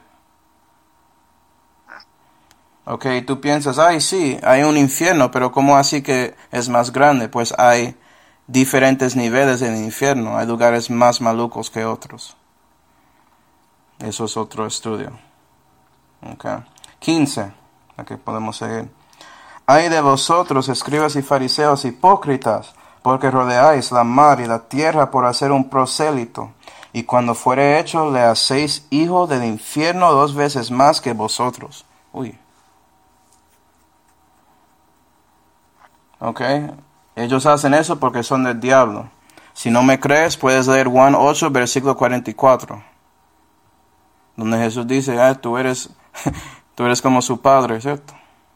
Ok, tú piensas, ay sí, hay un infierno, pero ¿cómo así que es más grande? Pues hay diferentes niveles en el infierno, hay lugares más malucos que otros. Eso es otro estudio. Ok, quince, aquí podemos seguir. Ay de vosotros, escribas y fariseos hipócritas, porque rodeáis la mar y la tierra por hacer un prosélito, y cuando fuere hecho le hacéis hijo del infierno dos veces más que vosotros. Uy. Ok, ellos hacen eso porque son del diablo. Si no me crees, puedes leer Juan ocho, versículo cuarenta y cuatro, donde Jesús dice, ah, tú eres, tú eres como su padre, ¿cierto?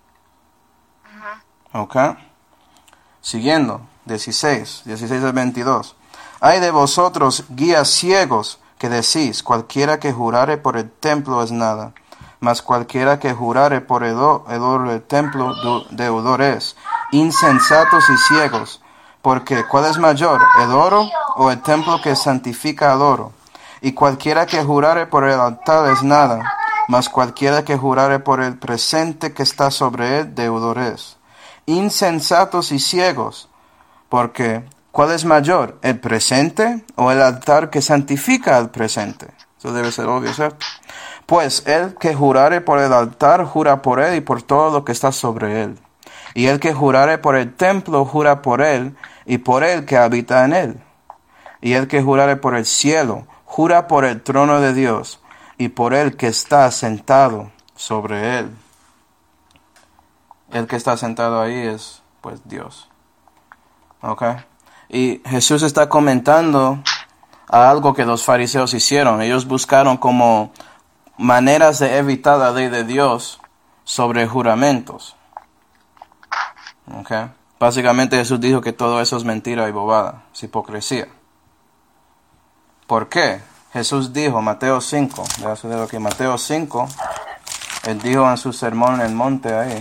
Ok, siguiendo. dieciséis, dieciséis al veintidós. Ay de vosotros, guías ciegos, que decís, cualquiera que jurare por el templo es nada, mas cualquiera que jurare por el oro del templo, deudor es. Insensatos y ciegos, porque ¿cuál es mayor, el oro o el templo que santifica al oro? Y cualquiera que jurare por el altar es nada, mas cualquiera que jurare por el presente que está sobre él, deudor es. Insensatos y ciegos, porque, ¿cuál es mayor? ¿El presente o el altar que santifica al presente? Eso debe ser obvio, ¿cierto? Pues el que jurare por el altar, jura por él y por todo lo que está sobre él. Y el que jurare por el templo, jura por él, y por él que habita en él. Y el que jurare por el cielo, jura por el trono de Dios, y por él que está sentado sobre él. El que está sentado ahí es, pues, Dios. ¿Ok? Y Jesús está comentando a algo que los fariseos hicieron. Ellos buscaron como maneras de evitar la ley de Dios sobre juramentos. Okay. Básicamente Jesús dijo que todo eso es mentira y bobada, es hipocresía. ¿Por qué? Jesús dijo, Mateo cinco, déjame ver aquí, Mateo cinco, él dijo en su sermón en el monte ahí,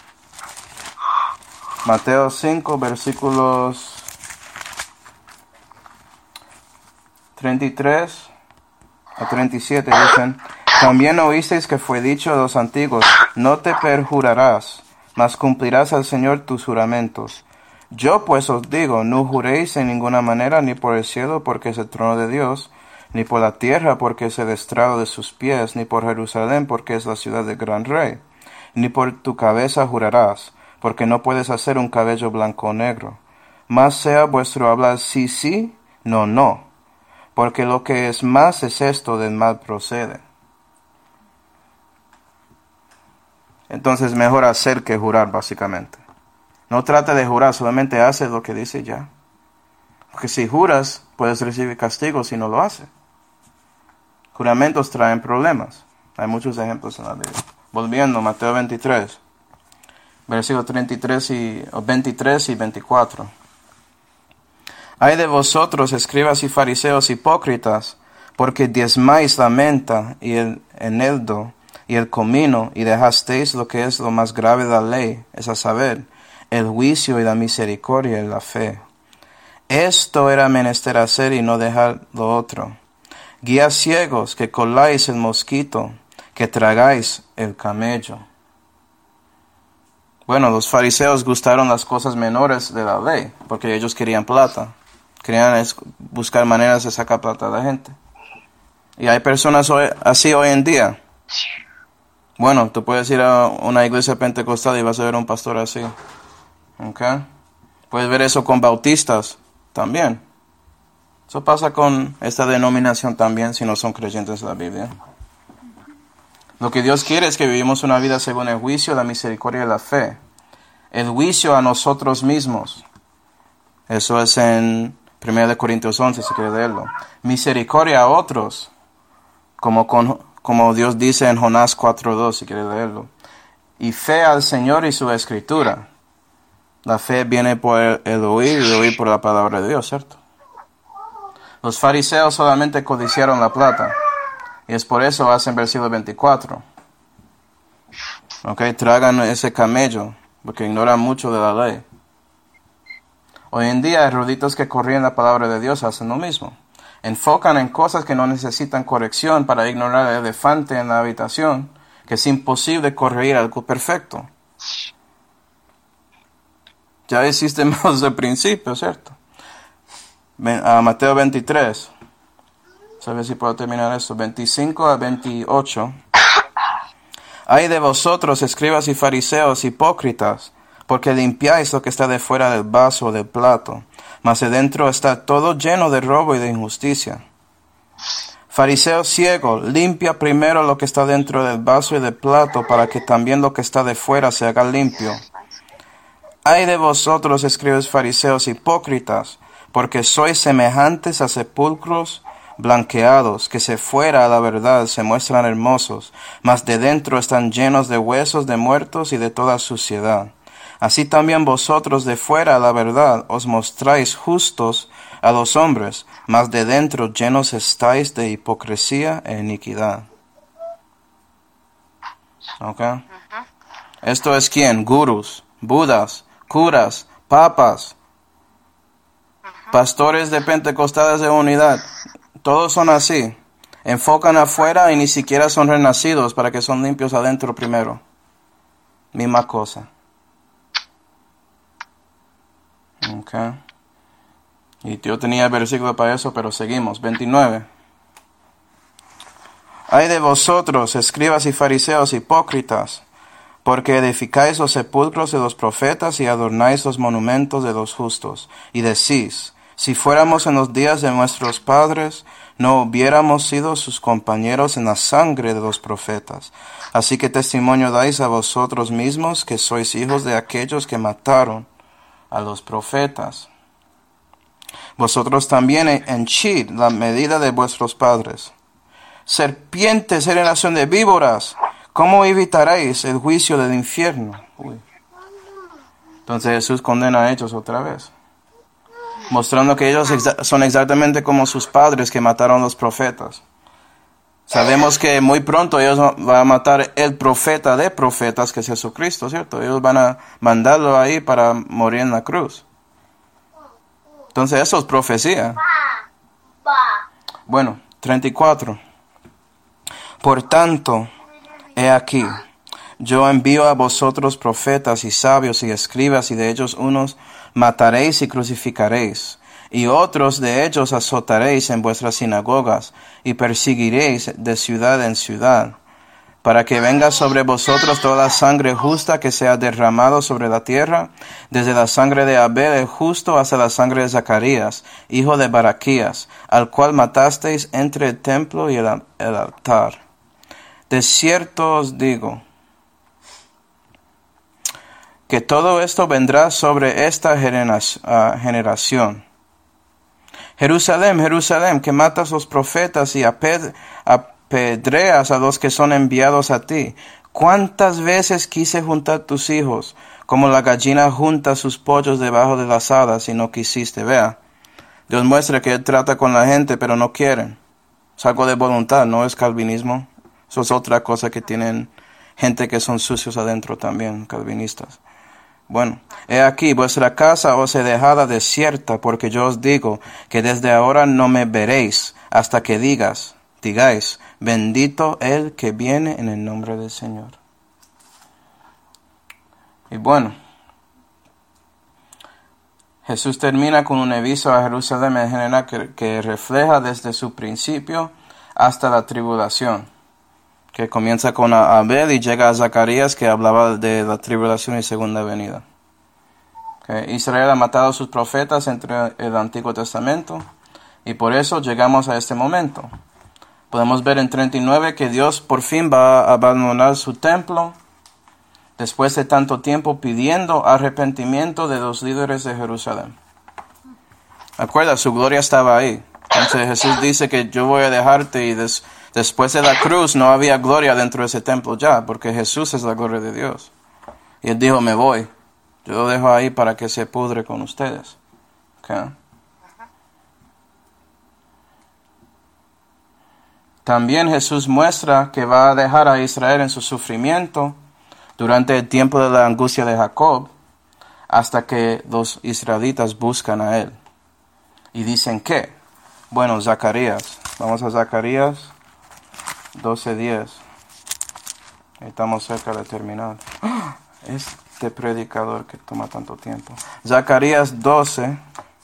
Mateo cinco, versículos treinta y tres a treinta y siete dicen, también oísteis que fue dicho a los antiguos, no te perjurarás, mas cumplirás al Señor tus juramentos. Yo pues os digo, no juréis en ninguna manera, ni por el cielo, porque es el trono de Dios, ni por la tierra, porque es el estrado de sus pies, ni por Jerusalén, porque es la ciudad del gran rey. Ni por tu cabeza jurarás, porque no puedes hacer un cabello blanco o negro. Mas sea vuestro hablar sí, sí, no, no, porque lo que es más es esto, del mal procede. Entonces mejor hacer que jurar, básicamente. No trate de jurar, solamente hace lo que dice ya. Porque si juras, puedes recibir castigo si no lo haces. Juramentos traen problemas. Hay muchos ejemplos en la Biblia. Volviendo, Mateo veintitrés, versículos treinta y tres y, veintitrés y veinticuatro. Ay de vosotros, escribas y fariseos hipócritas, porque diezmáis la menta y el eneldo y el comino, y dejasteis lo que es lo más grave de la ley, es a saber, el juicio y la misericordia y la fe. Esto era menester hacer y no dejar lo otro. Guías ciegos, que coláis el mosquito, que tragáis el camello. Bueno, los fariseos gustaron las cosas menores de la ley, porque ellos querían plata. Querían buscar maneras de sacar plata a la gente. Y hay personas hoy, así hoy en día. Bueno, tú puedes ir a una iglesia pentecostal y vas a ver a un pastor así. Okay. Puedes ver eso con bautistas también. Eso pasa con esta denominación también si no son creyentes de la Biblia. Lo que Dios quiere es que vivimos una vida según el juicio, la misericordia y la fe. El juicio a nosotros mismos. Eso es en primera de Corintios once, si quieres leerlo. Misericordia a otros, como con... como Dios dice en Jonás cuatro dos, si quieres leerlo. Y fe al Señor y su escritura. La fe viene por el oír y el oír por la palabra de Dios, ¿cierto? Los fariseos solamente codiciaron la plata. Y es por eso hacen versículo veinticuatro. Ok, tragan ese camello, porque ignoran mucho de la ley. Hoy en día, eruditos que corrían la palabra de Dios hacen lo mismo. Enfocan en cosas que no necesitan corrección para ignorar el elefante en la habitación, que es imposible corregir algo perfecto. Ya existe más de principio, ¿cierto? Uh, Mateo veintitrés. ¿Sabes si puedo terminar esto? veinticinco a veintiocho. Ay de vosotros, escribas y fariseos hipócritas, porque limpiáis lo que está de fuera del vaso o del plato, mas de dentro está todo lleno de robo y de injusticia. Fariseo ciego, limpia primero lo que está dentro del vaso y del plato, para que también lo que está de fuera se haga limpio. Ay de vosotros, escribas fariseos hipócritas, porque sois semejantes a sepulcros blanqueados, que se fuera a la verdad se muestran hermosos, mas de dentro están llenos de huesos de muertos y de toda suciedad. Así también vosotros de fuera a la verdad os mostráis justos a los hombres, mas de dentro llenos estáis de hipocresía e iniquidad. ¿Ok? Uh-huh. Esto es ¿quién? Gurús, budas, curas, papas, uh-huh. pastores de pentecostales de unidad. Todos son así. Enfocan afuera y ni siquiera son renacidos para que son limpios adentro primero. Misma cosa. Okay. Y yo tenía el versículo para eso, pero seguimos. veintinueve. Ay de vosotros, escribas y fariseos hipócritas, porque edificáis los sepulcros de los profetas y adornáis los monumentos de los justos. Y decís, si fuéramos en los días de nuestros padres, no hubiéramos sido sus compañeros en la sangre de los profetas. Así que testimonio dais a vosotros mismos que sois hijos de aquellos que mataron a los profetas. Vosotros también henchid la medida de vuestros padres. Serpientes, generación de víboras, ¿cómo evitaréis el juicio del infierno? Uy. Entonces Jesús condena a ellos otra vez, mostrando que ellos exa- son exactamente como sus padres que mataron a los profetas. Sabemos que muy pronto ellos van a matar el profeta de profetas, que es Jesucristo, ¿cierto? Ellos van a mandarlo ahí para morir en la cruz. Entonces eso es profecía. Bueno, treinta y cuatro. Por tanto, he aquí, yo envío a vosotros profetas y sabios y escribas, y de ellos unos mataréis y crucificaréis, y otros de ellos azotaréis en vuestras sinagogas, y perseguiréis de ciudad en ciudad, para que venga sobre vosotros toda la sangre justa que se ha derramado sobre la tierra, desde la sangre de Abel el justo hasta la sangre de Zacarías, hijo de Baraquías, al cual matasteis entre el templo y el, el altar. De cierto os digo, que todo esto vendrá sobre esta generación. Jerusalén, Jerusalén, que matas a los profetas y apedreas a los que son enviados a ti. ¿Cuántas veces quise juntar tus hijos, como la gallina junta sus pollos debajo de las alas, y no quisiste? Vea, Dios muestra que Él trata con la gente, pero no quieren. Es algo de voluntad, no es calvinismo. Eso es otra cosa que tienen gente que son sucios adentro también, calvinistas. Bueno, he aquí, vuestra casa os he dejada desierta, porque yo os digo que desde ahora no me veréis, hasta que digas, digáis, bendito el que viene en el nombre del Señor. Y bueno, Jesús termina con un aviso a Jerusalén en general que, que refleja desde su principio hasta la tribulación, que comienza con Abel y llega a Zacarías, que hablaba de la tribulación y segunda venida. Okay. Israel ha matado a sus profetas entre el Antiguo Testamento, y por eso llegamos a este momento. Podemos ver en treinta y nueve que Dios por fin va a abandonar su templo, después de tanto tiempo pidiendo arrepentimiento de los líderes de Jerusalén. Acuerda, su gloria estaba ahí. Entonces Jesús dice que yo voy a dejarte, y des, después de la cruz no había gloria dentro de ese templo ya, porque Jesús es la gloria de Dios. Y Él dijo, me voy. Yo lo dejo ahí para que se pudre con ustedes. Okay. También Jesús muestra que va a dejar a Israel en su sufrimiento durante el tiempo de la angustia de Jacob, hasta que los israelitas buscan a Él. Y dicen que, bueno, Zacarías, vamos a Zacarías doce diez. Estamos cerca de terminar. Este predicador que toma tanto tiempo. Zacarías doce.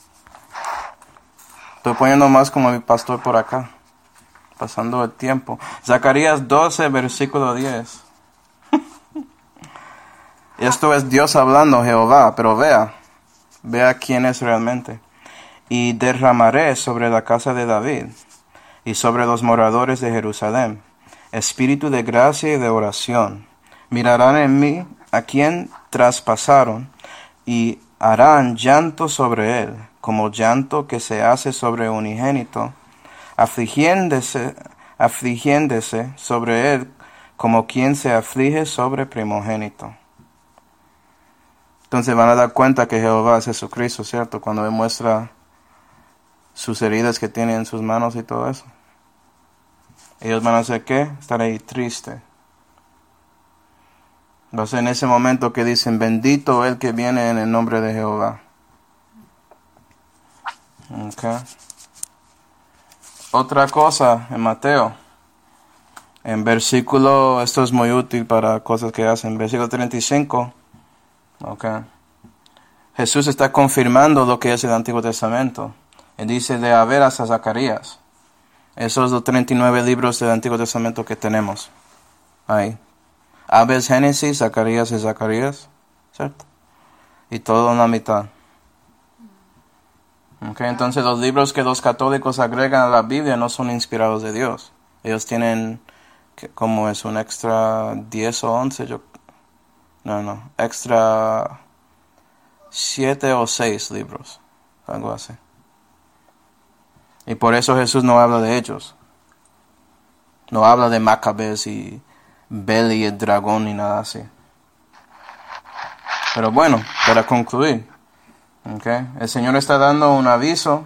Estoy poniendo más como mi pastor por acá, pasando el tiempo. Zacarías doce, versículo diez. Esto es Dios hablando, Jehová, pero vea, vea quién es realmente. Y derramaré sobre la casa de David y sobre los moradores de Jerusalén espíritu de gracia y de oración. Mirarán en mí a quien traspasaron, y harán llanto sobre él, como llanto que se hace sobre un unigénito, afligiéndose, afligiéndose sobre él, como quien se aflige sobre primogénito. Entonces van a dar cuenta que Jehová es Jesucristo, ¿cierto? Cuando Él muestra sus heridas que tiene en sus manos y todo eso. Ellos van a hacer ¿qué? Estar ahí tristes. Va a ser en ese momento que dicen, bendito el que viene en el nombre de Jehová. Okay. Otra cosa en Mateo. En versículo, esto es muy útil para cosas que hacen. Versículo treinta y cinco. Okay. Jesús está confirmando lo que es el Antiguo Testamento. Él dice de Abel hasta Zacarías. Esos son los treinta y nueve libros del Antiguo Testamento que tenemos ahí. Abel, Génesis, Zacarías y Zacarías, ¿cierto? Y todo en la mitad. Okay, entonces los libros que los católicos agregan a la Biblia no son inspirados de Dios. Ellos tienen, como es un extra diez o once, yo, no, no, extra siete o seis libros, algo así. Y por eso Jesús no habla de ellos. No habla de Macabés y Bel y el dragón ni nada así. Pero bueno, para concluir, okay, el Señor está dando un aviso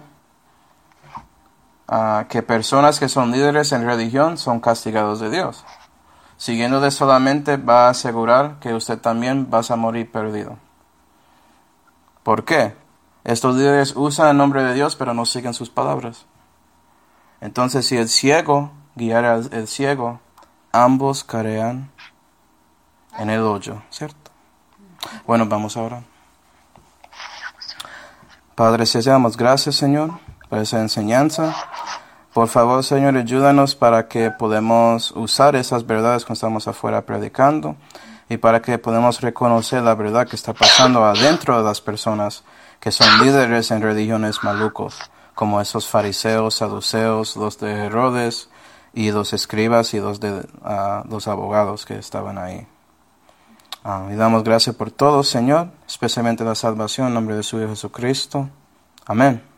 a uh, que personas que son líderes en religión son castigados de Dios. Siguiéndole solamente va a asegurar que usted también va a morir perdido. ¿Por qué? Estos líderes usan el nombre de Dios pero no siguen sus palabras. Entonces si el ciego guiara al el ciego, ambos caerán en el hoyo, ¿cierto? Bueno, vamos a orar. Padre, te damos gracias, Señor, por esa enseñanza. Por favor, Señor, ayúdanos para que podamos usar esas verdades cuando estamos afuera predicando y para que podamos reconocer la verdad que está pasando adentro de las personas que son líderes en religiones malucos, como esos fariseos, saduceos, los de Herodes y los escribas y los de uh, los abogados que estaban ahí. Uh, y damos gracias por todo, Señor, especialmente la salvación en nombre de su Hijo Jesucristo. Amén.